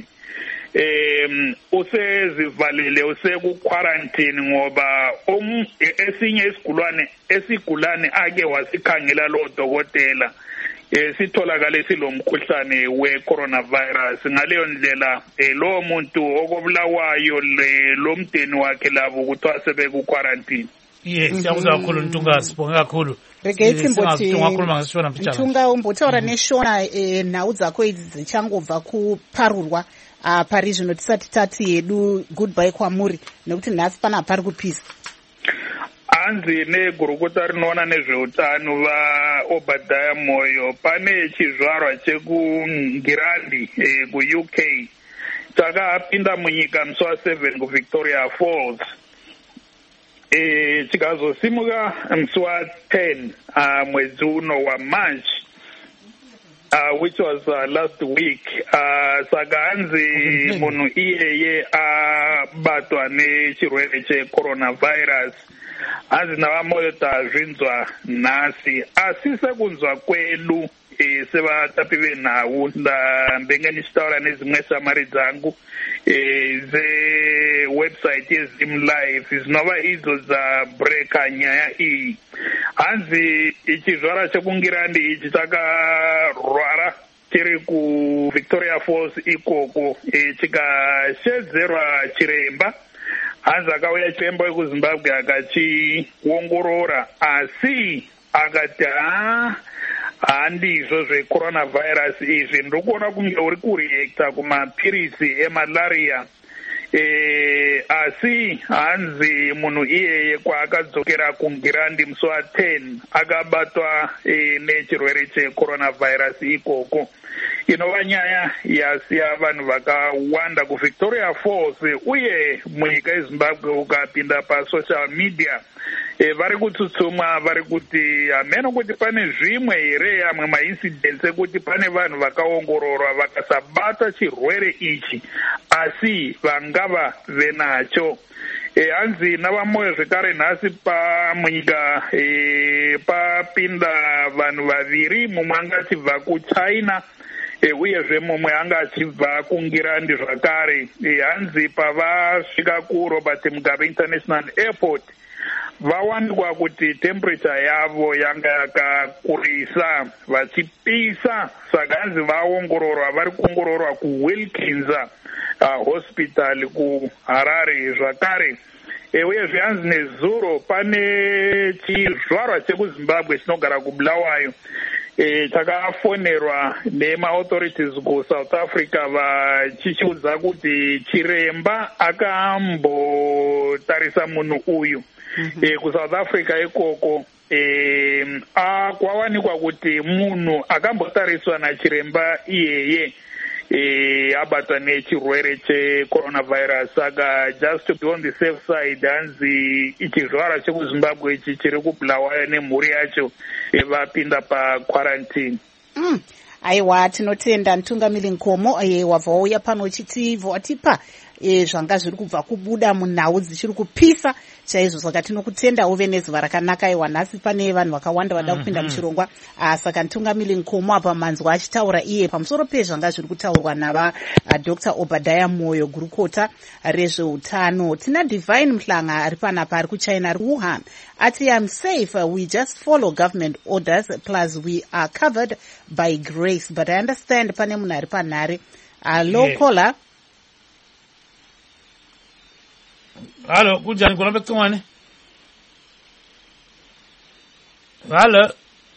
em usezivalile useku quarantine ngoba um esinye isigulane esigulane ake wasikhangela lo dokotela eh sitholakale silomkhuhlane we-coronavirus. Ngaleyo ndlela eh lo muntu okobulawayo lo mdeni wakhe labo kuthiwa sebeku-quarantine. Yes, siyakuzwa kakhulu Ntunga, sibonge kakhulu. Regethi mbothi ungakhuluma ngesishona mfitshane. Ntunga umbotaura neshona nhau dzako idzi dzichangobva kuparurwa pari zvino tisati tati yedu goodbye kwamuri nekuti nhasi pana pari kupisa. Hanzi negurukota rinoona nezveutano vaObadiah Moyo pane chizvarwa chekungirandi eh, ku-U K chakapinda munyika musi wa7 kuVictoria Falls. Eh chikazosimuka musi wa10 uh, mwezi uno waMarch uh, which was uh, last week. uh, saka hanzi munhu iyeye abatwa nechirwere checoronavirus. Hanzi navamoyo tazvinzwa nhasi asi sekunzwa kwedu e, sevatapi venhau ndambenge ndichitaura nezimwe shamwari dzangu e, dzewebsite yeZim Live dzinova idzo dzabreka nyaya iyi. Hanzi chizvara chekungirandi ichi chakarwara chiri kuVictoria Falls ikoko e, chikashedzerwa chiremba. Hanzi akauya chiremba wekuZimbabwe akachiongorora asi akati ha handizvo zvecoronavirus izvi ndikuona kunge uri kureacta kumapirisi emalaria. E, asi hanzi munhu iyeye kwaakadzokera kungirandi musi wa10 akabatwa e, nechirwere checoronavirus ikoko. Inova nyaya yasiya vanhu vakawanda kuVictoria Falls uye munyika yeZimbabwe ukapinda pasocial media e, vari kutsutsumwa vari kuti hameno kuti pane zvimwe here amwe maincidents ekuti pane vanhu vakaongororwa vakasabata chirwere ichi asi vangava venacho. E, hanzi navamoyo zvekare nhasi pamunyika e, papinda vanhu vaviri, mumwe anga achibva kuChina e, uyezve mumwe anga achibva kungirandi zvakare. E, hanzi pavasvika kuRobert Mugabe International Airport vawanikwa kuti temperature yavo yanga yakakurisa vachipisa, saka hanzi vaongororwa vari kuongororwa kuWilkins uh, hospital kuHarare zvakare. E, uyezve hanzi nezuro pane chizvarwa chekuZimbabwe chinogara kuBulawayo e, chakafonerwa nemaauthorities kuSouth Africa vachichiudza kuti chiremba akambotarisa munhu uyu. Mm-hmm. E, kuSouth Africa ikoko e, kwawanikwa kuti munhu akambotariswa nachiremba iyeye e, abatwa nechirwere checoronavirus. Saka just to be on the safe side hanzi chizvara chekuZimbabwe ichi chiri kuBulawayo nemhuri yacho e, vapinda paquarantine. Mm. Aiwa, tinotenda Ntungamiri Nkomo e, wabva wauya pano uchitivo watipa e, zvanga zviri kubva kubuda munhau dzichiri kupisa chaizvo, saka tinokutenda uve nezuva rakanaka. Iwa nhasi pane vanhu vakawanda vada kupinda mm-hmm. muchirongwa. Uh, saka Ntungamiri Nkomo apa manzwa achitaura iye pamusoro pezvanga zviri kutaurwa nava uh, Doctor Obadiah Moyo, gurukota rezveutano. Tina Divine Mhlanga ari panapa ari kuChina ari Wuhan ati I'm safe, uh, we just follow government orders plus we are covered by grace. But I understand pane munhu ari panhare. Hello, yeah. Caller. Hello, kunjani kuna bekungwane? Hello.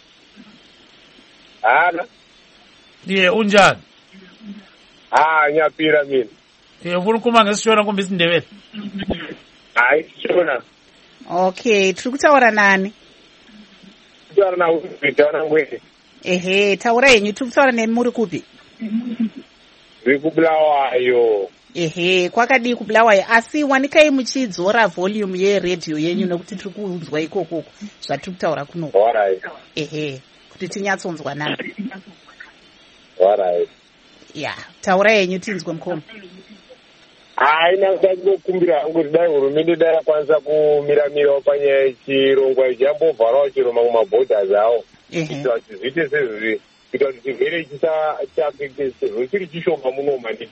Hello. Ndiye unjani? Ah, nyapira mina. Ndiye ufuna kuma ngesishona kumbe isindebele? Hayi, shona. Okay, tiri kutaura nani? Kutaura na Ubitawana ngwele. Ehe, taura yenyu, tiri kutaura nemi muri kupi? Ndiri kuBulawayo. Ehe, kwakadii kuBulawayo, asi wanikai muchidzora volume yeredhiyo yenyu nekuti tiri kunzwa ikoko zvatiri kutaura kuno. Alright. Ehe, kuti tinyatsonzwa nani. Alright. Ya, taura yenyu tinzwe Mkomo. Haina kukumbira hangu kuti dai hurumende dai yakwanisa kumiramirawo panyaya chirongwa ichambovharawo chiroma kumabhodhas awo kuitira kuti zviite sezvi, kuitira kuti chirwere chisachapeke sezvo chiri chishoma muno mani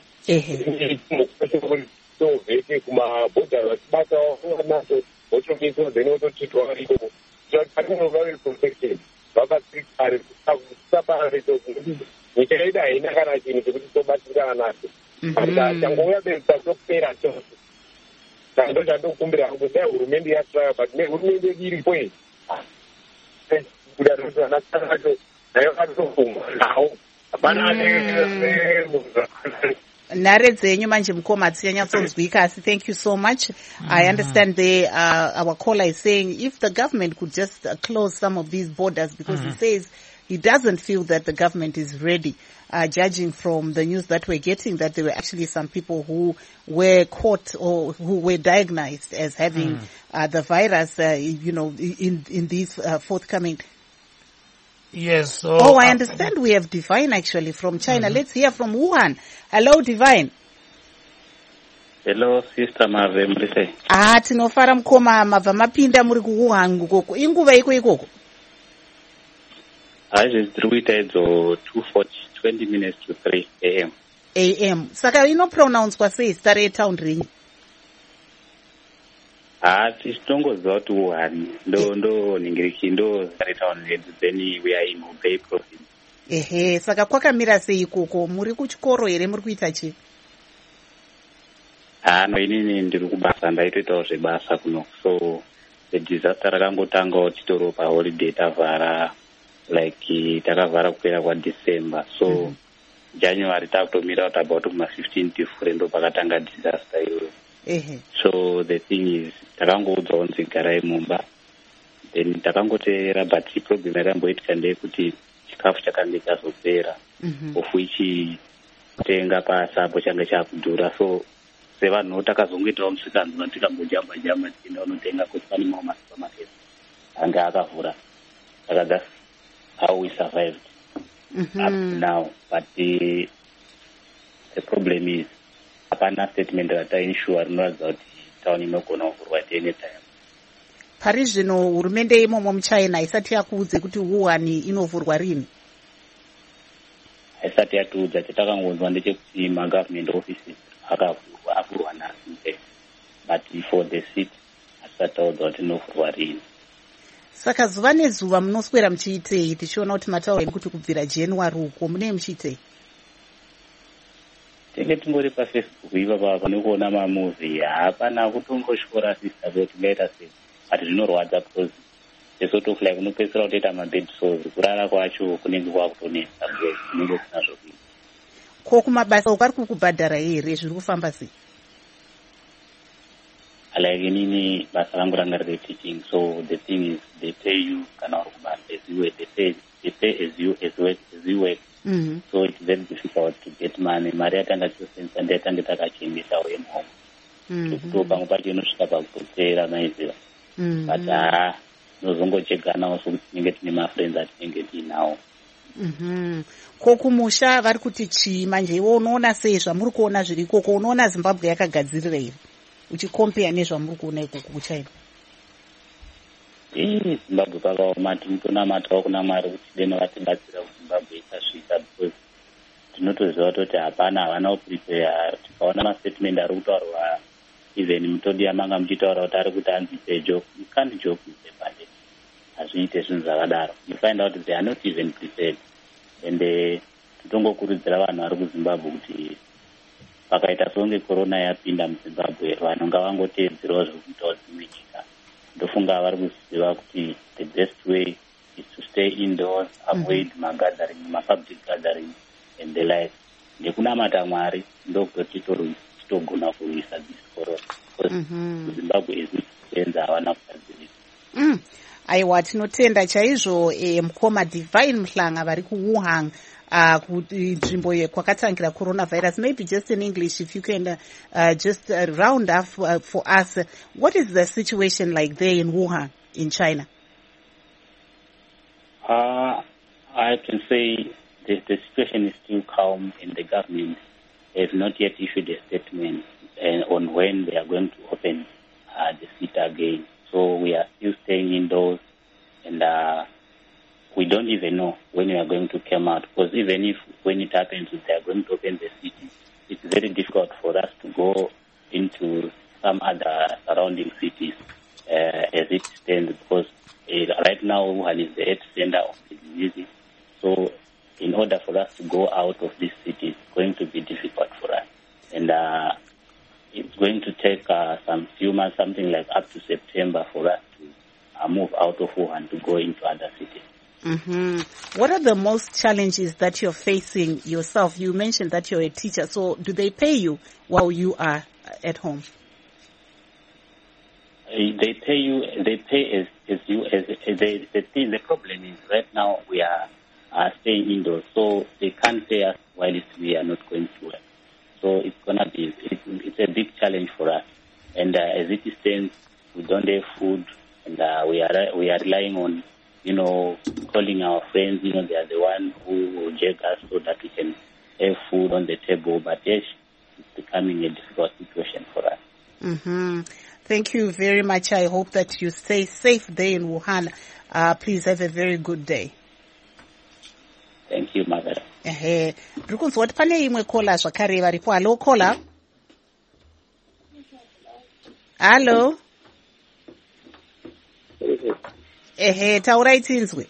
tovheke kumabhodhas vachibatawo nacho votomiso then vototitwa ikoko kuitira kuti patinova very protected. vakasikare kusaparaitokuti nyika yedu haina kana chinhu chekuti tobatsirana nacho but changouya bedza topera chose saka ndo chandokumbira hangu dai hurumende yatraya but nehurumende yedu iripo iyi kuda kuti vanasara vacho nayo vatofungwa nawo hapana nhare dzenyu manje mukoma dzichanyatsonzwika asi thank you so much. mm. I understand the uh, our caller is saying if the government could just uh, close some of these borders because mm. he says he doesn't feel that the government is ready, uh, judging from the news that we're getting that there were actually some people who were caught or who were diagnosed as having mm. uh, the virus, uh, you know, in in these uh, forthcoming. Yes. So, oh, I understand. Uh, we have Divine actually from China. Mm-hmm. Let's hear from Wuhan. Hello, Divine. Hello, Sister Mave. Ah, tinofara mkoma mava mapinda muri ku Wuhan ngoko. Inguva iko ikoko. I just drew it at two forty, twenty minutes to three a m. A M. Saka ino pronounce kwa sei stare town ring. Ah, tichitongoziva kuti Wuhan ndo ndo ningiriki ndo town hedu, then we are in Hubei province. Ehe, saka kwakamira sei ikoko? Muri kuchikoro here muri kuita chi? Ah, no, inini ndiri kubasa, ndaitoitawo zvebasa kuno. So the disaster rakangotanga titoro pa holiday tavhara like takavhara kupera kwa December. So mm -hmm. January takutomira kuti about kuma fifteen tifure ndo pakatanga disaster iyoyo. Ehe. So the thing is takangoudzwa kunzi garai mumba, then takangoteera, but problem yakamboitika ndeyekuti chikafu chakange chazopera, of which kutenga pasapo change chakudhura. So sevanhu takazongoitawo musikanzwa tikambojamba jamba tichienda unotenga kuti pane mamwe masupermarket ange akavhura. Saka that's how we survived mm-hmm. up to now. But the, the problem is hapana statement ratainshura rinoratidza kuti tauni inogona kuvhurwa at any time. Pari zvino hurumende imomo muchina isati yakuudze kuti Wuhan inovhurwa rini? Haisati yatiudza. Chatakangonzwa ndechekuti magovernment offices akavhurwa avhurwa nhasi, but for the city hasati taudzwa kuti inovhurwa rini. Saka zuva nezuva munoswera muchiitei tichiona kuti mataura kuti kubvira January uko mune muchiitei? Tenge tingori paFacebook ipapa pane kuona mamovie, hapana kutongoshora sister kuti tingaita sei, but zvinorwadza because the sort of like unopedzisira kutoita mabed sores, kurara kwacho kunenge kwakutonesa because kunenge kusina zvokuita. Ko kumabasa uko ari kukubhadhara here zviri kufamba sei? Like inini basa rangu ranga riri teaching, so the thing is they pay you kana uri kubasa as you work, they pay, they pay as you as work as you work. Mm-hmm. So it's very difficult to get money. Mari yatanga chisensa ndetanga takachengeta we home. Mm-hmm. Kutopa ngopati inosvika pakutera maiziva. Mm-hmm. But ah nozongochegana also kuti tinenge tine mafriends atinenge tinawo. Mhm. Ko kumusha vari kuti chi manje iwe unoona sei zvamuri kuona zviri ikoko? Unoona Zimbabwe yakagadzirira here uchikompea nezvamuri kuona ikoko kuchina? Ii Zimbabwe pakaoma, tinotonamatawo kuna Mwari kuti deno vatibatsira kuti Zimbabwe isasvika, because tinotoziva kuti hapana, havana kuprepare. Tikaona mastatement ari kutaurwa even mutodi yamanga muchitaura kuti ari kuti anzise joke, you can't joke with the budget. Hazviite zvinhu zvakadaro. You find out they are not even prepared. And uh, titongokurudzira vanhu vari kuZimbabwe kuti pakaita songe corona yapinda muZimbabwe, vanhu ngavangoteedzerawo zviri kuitawo dzimwe nyika. Ndofunga vari kuziva kuti the best way is to stay indoors, avoid mm-hmm. magathering, mapublic gathering and the like. Nekunamata Mwari ndokutoti titogona kurwisa this corona. Because mm-hmm. Zimbabwe is kusenza havana kugadzirisa. Mm. Aiwa, tinotenda chaizvo eh, mukoma Divine Mhlanga vari kuWuhan uh, kunzvimbo kwakatangira coronavirus. Maybe just in English, if you can uh, uh, just uh, round up uh, for us, uh, what is the situation like there in Wuhan, in China? Uh, I can say the, the situation is still calm, and the government has not yet issued a statement uh, on when they are going to open uh, the city again. So we are still staying indoors, and uh, we don't even know when we are going to come out, because even if when it happens they are going to open the city, it's very difficult for us to go into some other surrounding cities uh, as it stands, because uh, right now Wuhan is the epicenter of the be difficult for us. And uh, it's going to take uh, some few months, something like up to September, for us to uh, move out of Wuhan to go into other cities. Mm-hmm. What are the most challenges that you're facing yourself? You mentioned that you're a teacher, so do they pay you while you are at home? Uh, they pay you. They pay as, as you as, as they, the thing. The problem is right now we are uh, staying indoors, so they can't pay us while we are not going to work. So it's gonna be it, it's a big challenge for us. And uh, as it stands, we don't have food, and uh, we are we are relying on, you know, calling our friends. You know, they are the one who will check us so that we can have food on the table. But yes, it's becoming a difficult situation for us. Mm-hmm. Thank you very much. I hope that you stay safe there in Wuhan. Uh, please have a very good day. Thank you, Margaret. Ehe, ndikunzwa kuti pane imwe kola zvakare varipo. Hello, kola. Hello. Ehe, taurai tinzwe.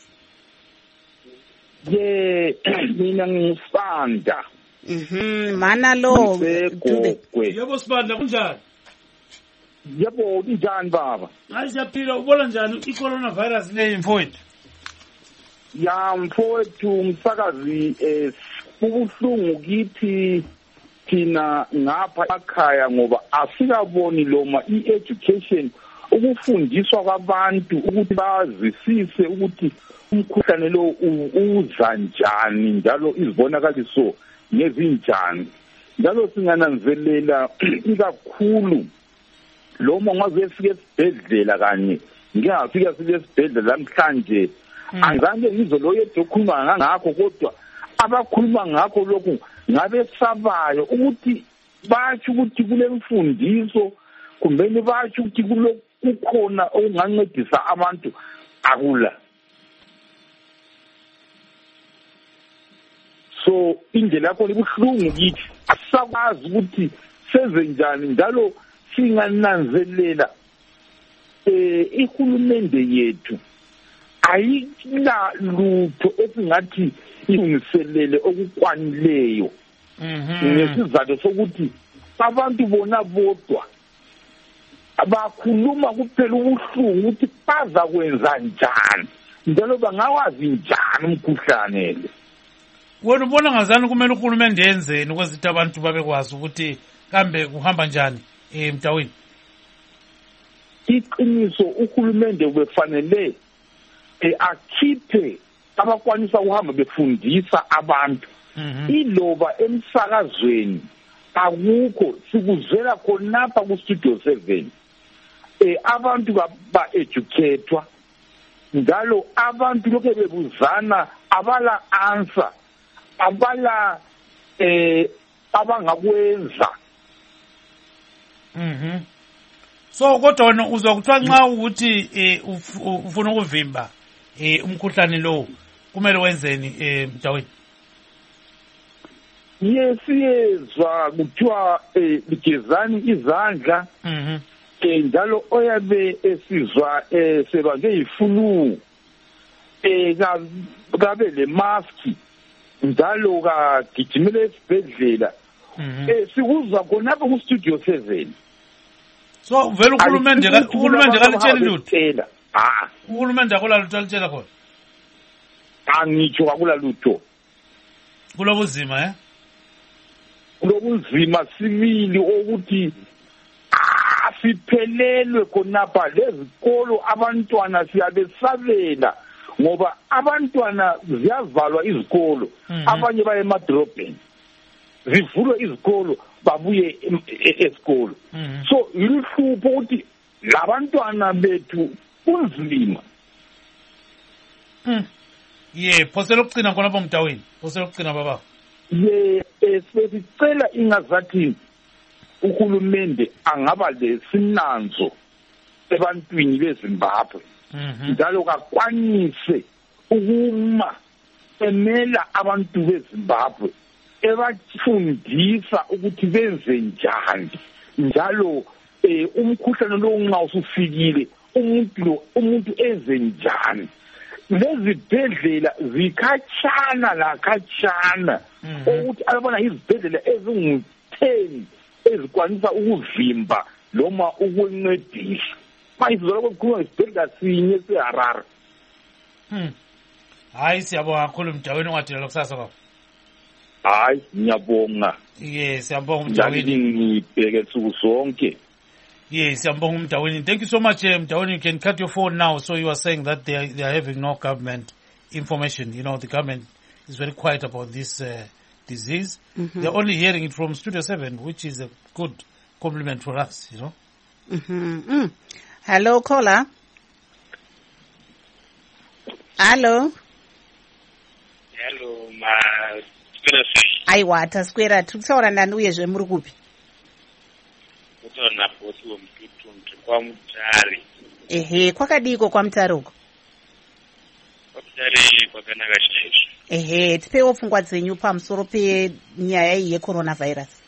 Ye, mina ngusanda. Mhm, mana lo. Yebo Sibanda kunjani? Yebo kunjani baba? Hayi siyaphila, ubona njani i-coronavirus le mfowethu? Ya mfowethu umsakazi eh kubuhlungu kithi thina ngapha ekhaya ngoba asikaboni loma i-education ukufundiswa kwabantu ukuthi bazisise ukuthi umkhuhlane lo uza njani njalo izibonakaliso ngezinjani. Njalo singananzelela ikakhulu loma ngaze sike esibhedlela kanye ngiyafika sike esibhedlela namhlanje angizange ngizwe lo yedwa okhuluma ngakho, kodwa abakhuluma ngakho lokhu ngabe sabayo ukuthi bathi ukuthi kule mfundiso kumbe bathi ukuthi kukhona okungancedisa abantu akula. So indlela yakho libuhlungu kithi asakwazi ukuthi senze njani, njalo singananzelela eh ihulumende yethu ayila lutho esingathi ilungiselele okukwanileyo. Mhm. Ngesizathu sokuthi abantu bona bodwa abakhuluma kuphela ubuhlungu ukuthi baza kwenza njani njalo bangawazi njani umkhuhlane le. Wena ubona ngazani kumele uhulumende yenzeni ukwezithi abantu babekwazi ukuthi kambe kuhamba njani emntawini? Iqiniso uhulumende ubefanele akhiphe abakwanisa ukuhamba befundisa abantu. Iloba emsakazweni akukho sikuzela khonapha ku Studio seven eh abantu ba educatewa njalo abantu lokho bebuzana abala answer abala eh abangakwenza. Mhm. So kodwa wena uzokuthiwa nxa ukuthi eh ufuna ukuvimba eh umkhuhlane lo kumele wenzeni eh mntaweni? Yesiyezwa kuthiwa eh ligezani izandla. Mhm. Eh njalo oyabe esizwa eh sebange ifulu eh kabe le mask njalo ka gijimele esibhedlela. Eh sikuzwa khona ku Studio seven. So vele uhulumende uhulumende kalitshela lutho. Ah, uhulumende akola lutho alitshela khona. Angitsho akula lutho. Kulobuzima eh? Kulobuzima sibili ukuthi asiphelelwe khonapha lezikolo abantwana siyabesabela ngoba abantwana ziyavalwa izikolo, abanye baye emadrobheni. Zivulwe izikolo babuye esikolo. So iluhlupho ukuthi labantwana bethu kunzima. Mm. Ye, phosela ukugcina khona lapha mntawini. Phosela ukugcina baba. Ye, esicela ingazathi uhulumende angaba lesinanzo ebantwini beZimbabwe. Njalo kakwanise ukuma emela abantu beZimbabwe ebafundisa ukuthi benze njani njalo eh umkhuhlane lo nxa usufikile umuntu lo umuntu enze njani nezibhedlela zikhatshana lakhatshana ukuthi abona izibhedlela ezingu-ten ezikwanisa ukuvimba noma ukuncedisa manje sizoloko kukhulunywa ngesibhedlela sinye seharare. Hayi siyabonga kakhulu Mdaweni ungadila lokusasa baba. Hayi ngiyabonga. Yes siyabonga Mdaweni. Ngibheke nsuku zonke. Yes siyabonga Mdaweni. Thank you so much Mdaweni. You can cut your phone now. So you are saying that they are, they are having no government information. You know the government is very quiet about this uh, disease. Mm-hmm. They're only hearing it from Studio seven, which is a good compliment for us, you know. Mm-hmm. Mm. Hello caller. Hello. Hello ma aiwa taswera tikutaura nani uyezve muri kupi? Kutaura naBosi weMututu ndiri kwaMutare. Ehe, kwakadiko kwaMutare uko? kwaMutare kwakanaka chaizvo. Ehe, tipewo pfungwa dzenyu pamusoro penyaya iyi yeCoronavirus.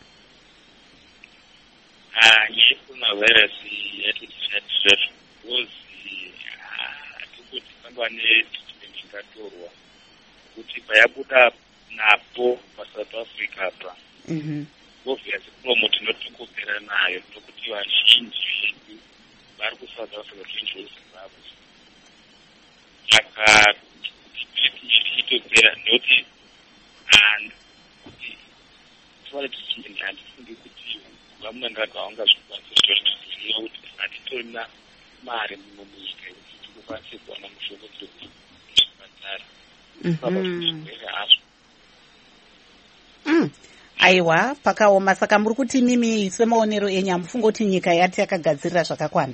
Ah, yeCoronavirus yatotishatiza because hatikoti pangwa netreatment ingatorwa kuti payabuda napo paSouth Africa apa. Mhm. Obviously kuno tinotokopera nayo nokuti vazhinji vedu vari kuSouth Africa vazhinji veZimbabwe. Saka tichitopera nekuti tiwane tichindi handifungi kuti vamuna ndaga vangazvikwanisa zvinoita kuti hatitorina mari mumwe munyika yekuti tikukwanise kuwana mushonga dziri kuzvipatara. Zvizvirwere hazvo. Mm. Aiwa pakaoma saka muri kuti mimi semaonero enyu hamufunga kuti nyika yati yakagadzirira zvakakwana?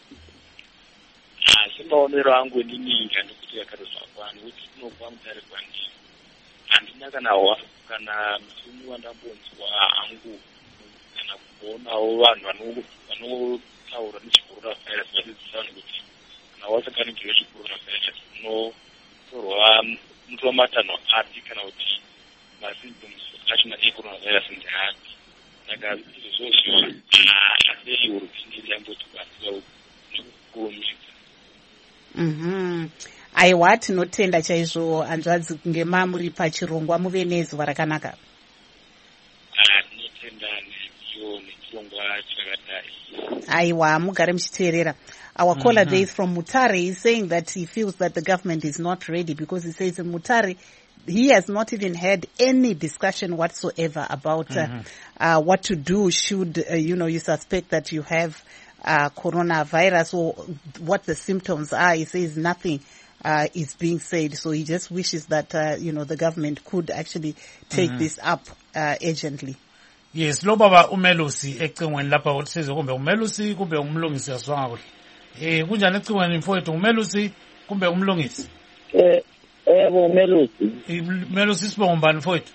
Ah, semaonero angu endinini ndikuti yakati zvakakwana kuti tinobva Mutare kwandiri. Handina kana kana mushumi wandambonzwa hangu kana kuonawo vanhu vanotaura nezveCoronavirus vachidzidzisa vanhu kuti kana wasakaningirwa zveCoronavirus unotorwa muti wamatanho api kana kuti masymptoms achona eCoronavirus ndeapi. Saka izvozvo hasei hurumende yambotikwanisa nekukurumidza. Mhm. Aiwa tinotenda chaizvo hanzvadzi kunge mamuri pachirongwa muve nezuva rakanaka. Ah, tinotenda nechiyo nechirongwa chakadai. Aiwa mugare muchiteerera. Our caller mm-hmm. there is from Mutare. He's saying that he feels that the government is not ready because he says in Mutare he has not even had any discussion whatsoever about mm-hmm. uh, uh, what to do should, uh, you know, you suspect that you have uh, coronavirus or what the symptoms are. He says nothing uh, is being said. So he just wishes that, uh, you know, the government could actually take mm-hmm. this up uh, urgently. Yes, lo baba uMelusi ecingweni lapha usize kumbe uMelusi kumbe umlungisi aswanga kuhle. Eh kunjani ecingweni mfowethu uMelusi kumbe umlungisi? Eh Ebo Melusi. Melusi sibonga mbani mfowethu?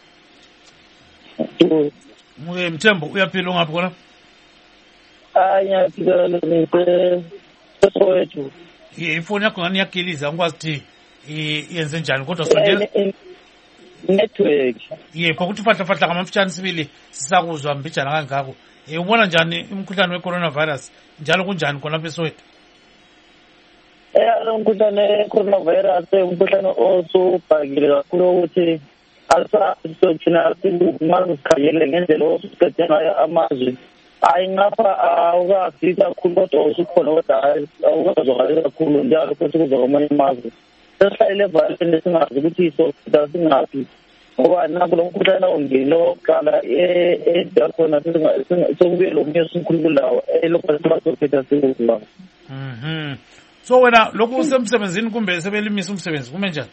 Muye Mthembu uyaphila ngaphi khona? Ah ngiyaphila ngibe mfowethu. Ye ifoni yakho ngani yakiliza ngikwazi ukuthi iyenze njani kodwa sondela network. Ye phokuthi fahla fahla ngamafutshane sibili sisakuzwa mbijana kangako. Eh ubona njani umkhuhlane weCoronavirus njalo kunjani khona lapha eSoweto? Eh umkhuhlane weCoronavirus umkhuhlane osubhakile kakhulu ukuthi asa sothina simazikhayele ngendlela osuqedena amazwi. Hayi ngapha awukafika kakhulu kodwa usukhona kodwa awukazwakali kakhulu njalo futhi kuza kwamanye amazwe. Sesihlayele valeni singazi ukuthi isofika singaphi ngoba nakho lo mkhuhlane ongile oqala edakhona sekubuye lo munye esikhululayo elokho sibasophetha sikuzwa. Mhm. So wena lokhu usemsebenzini kumbe sebelimisa umsebenzi kume njani?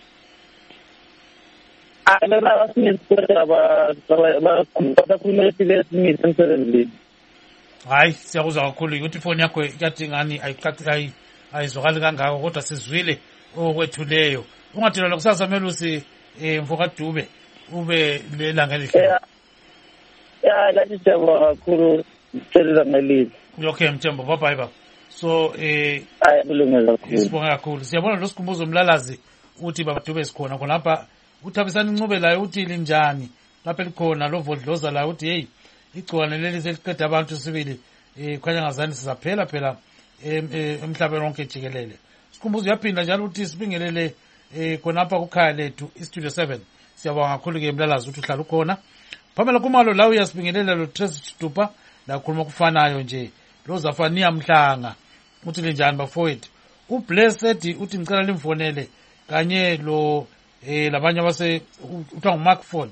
Ah la asimisikwela ba bakhulumela silesimisa emsebenzini. Hayi siyakuzwa kakhulu ukuthi ifoni yakho yathi ngani ayiqhathi ayizwakali kangako kodwa sizwile okwethuleyo. Ungathina lokusasa Melusi eh mfoka Dube ube lelanga elihle. Ya lathi siyabonga kakhulu sicela ngelizwi. Okay Mthembu bye bye baba. So eh ayabulungela kakhulu. Sibonga kakhulu. Siyabona lo sikhumbuzo umlalazi uthi baba Dube sikhona khona lapha uthabisana incube layo uthi linjani lapha likhona lo vodloza la uthi hey igcwane leli seliqeda abantu sibili eh khanya ngazani sizaphela phela emhlabeni wonke jikelele. sikhumbuza uyaphinda njalo ukuthi sibingelele eh khonapha kukhaya lethu istudio seven. Siyabonga kakhulu ke Mlalazi ukuthi uhlala ukhona. Phamela kumalo la uyasibingelela lo Tracy Tupa la khuluma kufanayo nje. Lo Zafania Mhlanga uthi linjani bafowethu. uBlessed uthi ngicela limfonele kanye lo eh labanye abase uthiwa nguMarkford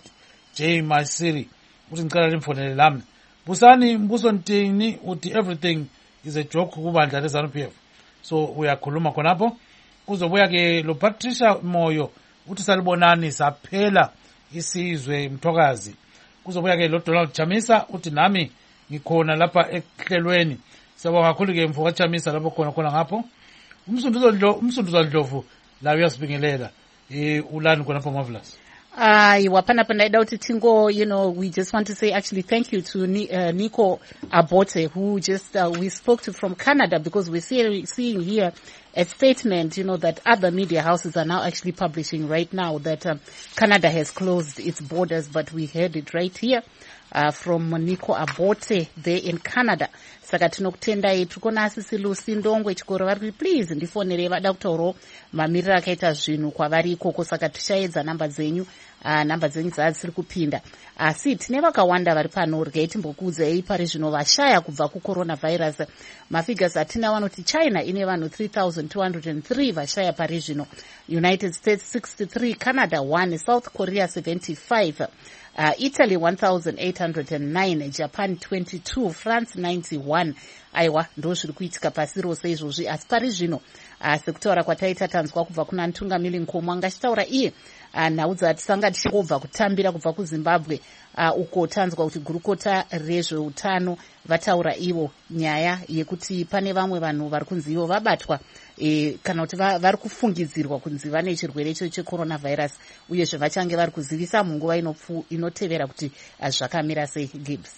J Masiri uthi ngicela limfonele lami. Busani Mbuso Ntini uthi everything is a joke kubandla leZanu P F. So uyakhuluma khonapho. Kuzobuya ke lo Patricia Moyo uthi salibonani saphela isizwe Mthokazi. Kuzobuya ke lo Donald Chamisa uthi nami ngikhona lapha ehlelweni. Siyabonga kakhulu ke mfoka Chamisa lapho khona khona ngapho. Umsunduzo Ndlovu umsunduzo Ndlovu la uyasibingelela eh ulani khona lapho Marvelous. Uh, wapana panaida uti tingo, you know, we just want to say actually thank you to uh, Nico Abote, who just, uh, we spoke to from Canada, because we're see, seeing here a statement, you know, that other media houses are now actually publishing right now that um, Canada has closed its borders, but we heard it right here. Uh, from Nico Abote there in Canada. Saka tinokutenda yetu kona asisi Lusindongwe chikoro vari please ndifonere vada kutauro mamiriro akaita zvinhu kwavari ikoko, saka tichaedza namba dzenyu uh, namba dzenyu dzadziri kupinda asi tine vakawanda vari pano rega itimbokuudzai pari zvino vashaya kubva kucoronavirus. Mafigures atina vanoti China ine vanhu three thousand two hundred three vashaya pari zvino, United States sixty-three, Canada one, South Korea seventy-five, Uh, Italy one thousand eight hundred nine, Japan twenty-two, France ninety-one. Aiwa ndo zviri kuitika pasi rose izvozvi, asi pari zvino uh, sekutaura kwataita tanzwa kubva kuna Ntungamiri Nkomo angachitaura iye uh, nhau dzatisanga tichingobva kutambira kubva kuZimbabwe uh, uko tanzwa kuti gurukota rezveutano vataura ivo nyaya yekuti pane vamwe vanhu vari kunzi ivo vabatwa E, kana kuti vari kufungidzirwa kunzi vane chirwere icho checoronavirus, uyezve vachange vari kuzivisa munguva inotevera kuti zvakamira sei. Gibbs.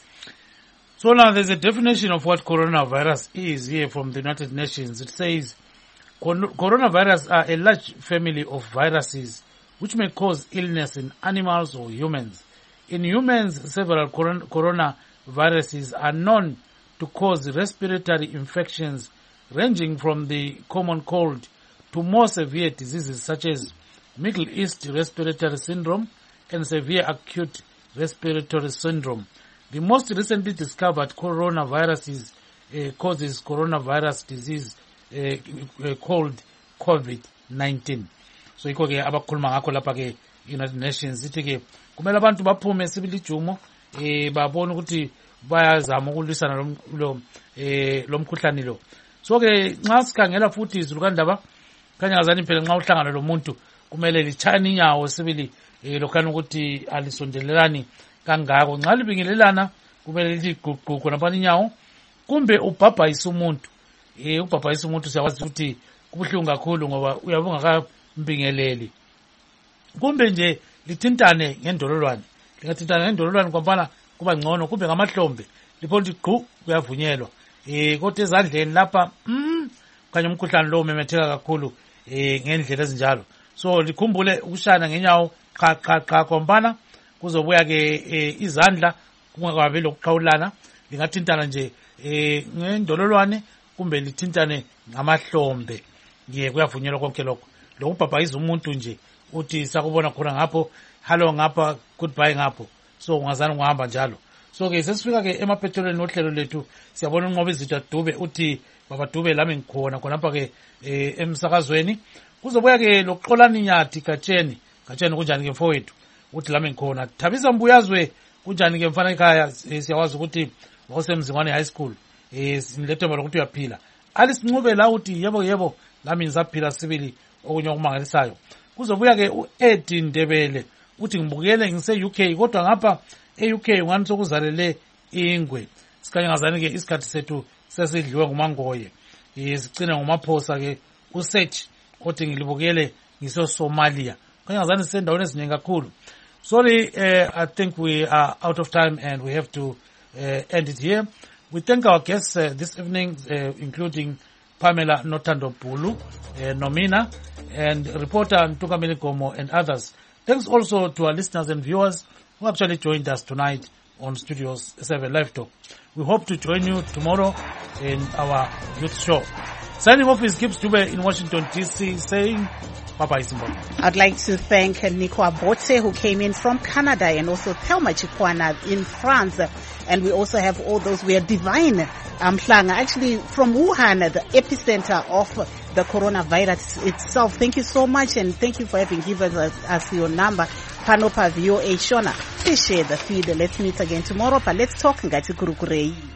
So now there's a definition of what coronavirus is here from the United Nations. It says coronavirus are a large family of viruses which may cause illness in animals or humans. In humans, several coron- coronaviruses are known to cause respiratory infections ranging from the common cold to more severe diseases such as Middle East respiratory syndrome and severe acute respiratory syndrome. The most recently discovered coronavirus uh, causes coronavirus disease uh, uh, called COVID nineteen. So iko ke abakhuluma ngakho lapha ke United Nations ithi ke kumele abantu baphume sibili jumo eh babona ukuthi bayazama ukulwisana lo eh lo mkhuhlane lo. So ke nxa sikhangela futhi izulu kandaba kanye ngazani phela nxa uhlangana lomuntu kumele lichane inyawo sibili eh lokhana ukuthi alisondelelani kangako, nxa libingelelana kumele ligquqquqwe napha inyawo, kumbe ubhabhayisa umuntu eh ubhabhayisa umuntu siyakwazi ukuthi kubuhlungu kakhulu ngoba uyabe ungakambingeleli, kumbe nje lithintane ngendololwane, lingathintana ngendololwane kwambana kuba ngcono, kumbe ngamahlombe liphonti gqu kuyavunyelwa. Eh kodwa ezandleni lapha mm kanye umkhuhlane lo umemetheka kakhulu eh ngendlela ezinjalo. So likhumbule ukushana ngenyawo qa qa qa kwambana kuzobuya ke izandla kungakabe lokuqhawulana, lingathintana nje eh ngendololwane kumbe lithintane ngamahlombe. Ngiye kuyavunyelwa konke lokho. Lokubhabhayiza umuntu nje uthi sakubona khona ngapho, hello ngapha, goodbye ngapho, so ungazana ngihamba njalo. So ke sesifika ke emaphethelweni nohlelo lethu siyabona unqobe izitha Dube uthi baba Dube lami ngikhona khonapha ke eh emsakazweni. Kuzobuya ke lokuxolani Nyathi Gatsheni, Gatsheni kunjani ke mfowethu, uthi lami ngikhona. Thabisa Mbuyazwe kunjani ke mfana ekhaya, siyawazi ukuthi wasemzingwane high school eh sinilethemba lokuthi uyaphila. Alice Ncube la uthi yebo yebo lami ngisaphila sibili okunye okumangalisayo. Kuzobuya ke uEdi Ndebele uthi ngibukele ngise U K kodwa ngapha e-U K ungani sokuzalele ingwe. Sikanye ngazani ke isikhathi sethu sesidliwe ngumangoye. Eh sicina ngomaphosa ke uSearch othi ngilibukele ngiso Somalia. Kanye ngazani sendaweni eziningi kakhulu. Sorry, uh, I think we are out of time and we have to uh, end it here. We thank our guests uh, this evening, uh, including Pamela Notando Pulu, uh, Nomina, and reporter Ntungamiri Nkomo and others. Thanks also to our listeners and viewers who actually joined us tonight on Studios seven Live Talk. We hope to join you tomorrow in our youth show. Signing off is Gibbs Dube in Washington, D C, saying bye-bye, Zimbabwe. I'd like to thank Nico Abote, who came in from Canada, and also Thelma Chikwana in France. And we also have all those. We are Divine Mhlanga, actually from Wuhan, the epicenter of the coronavirus itself. Thank you so much, and thank you for having given us, us your number. Panopa V O A Shona. Please share the feed. Let's meet again tomorrow, but let's talk Ngati Kurukurei.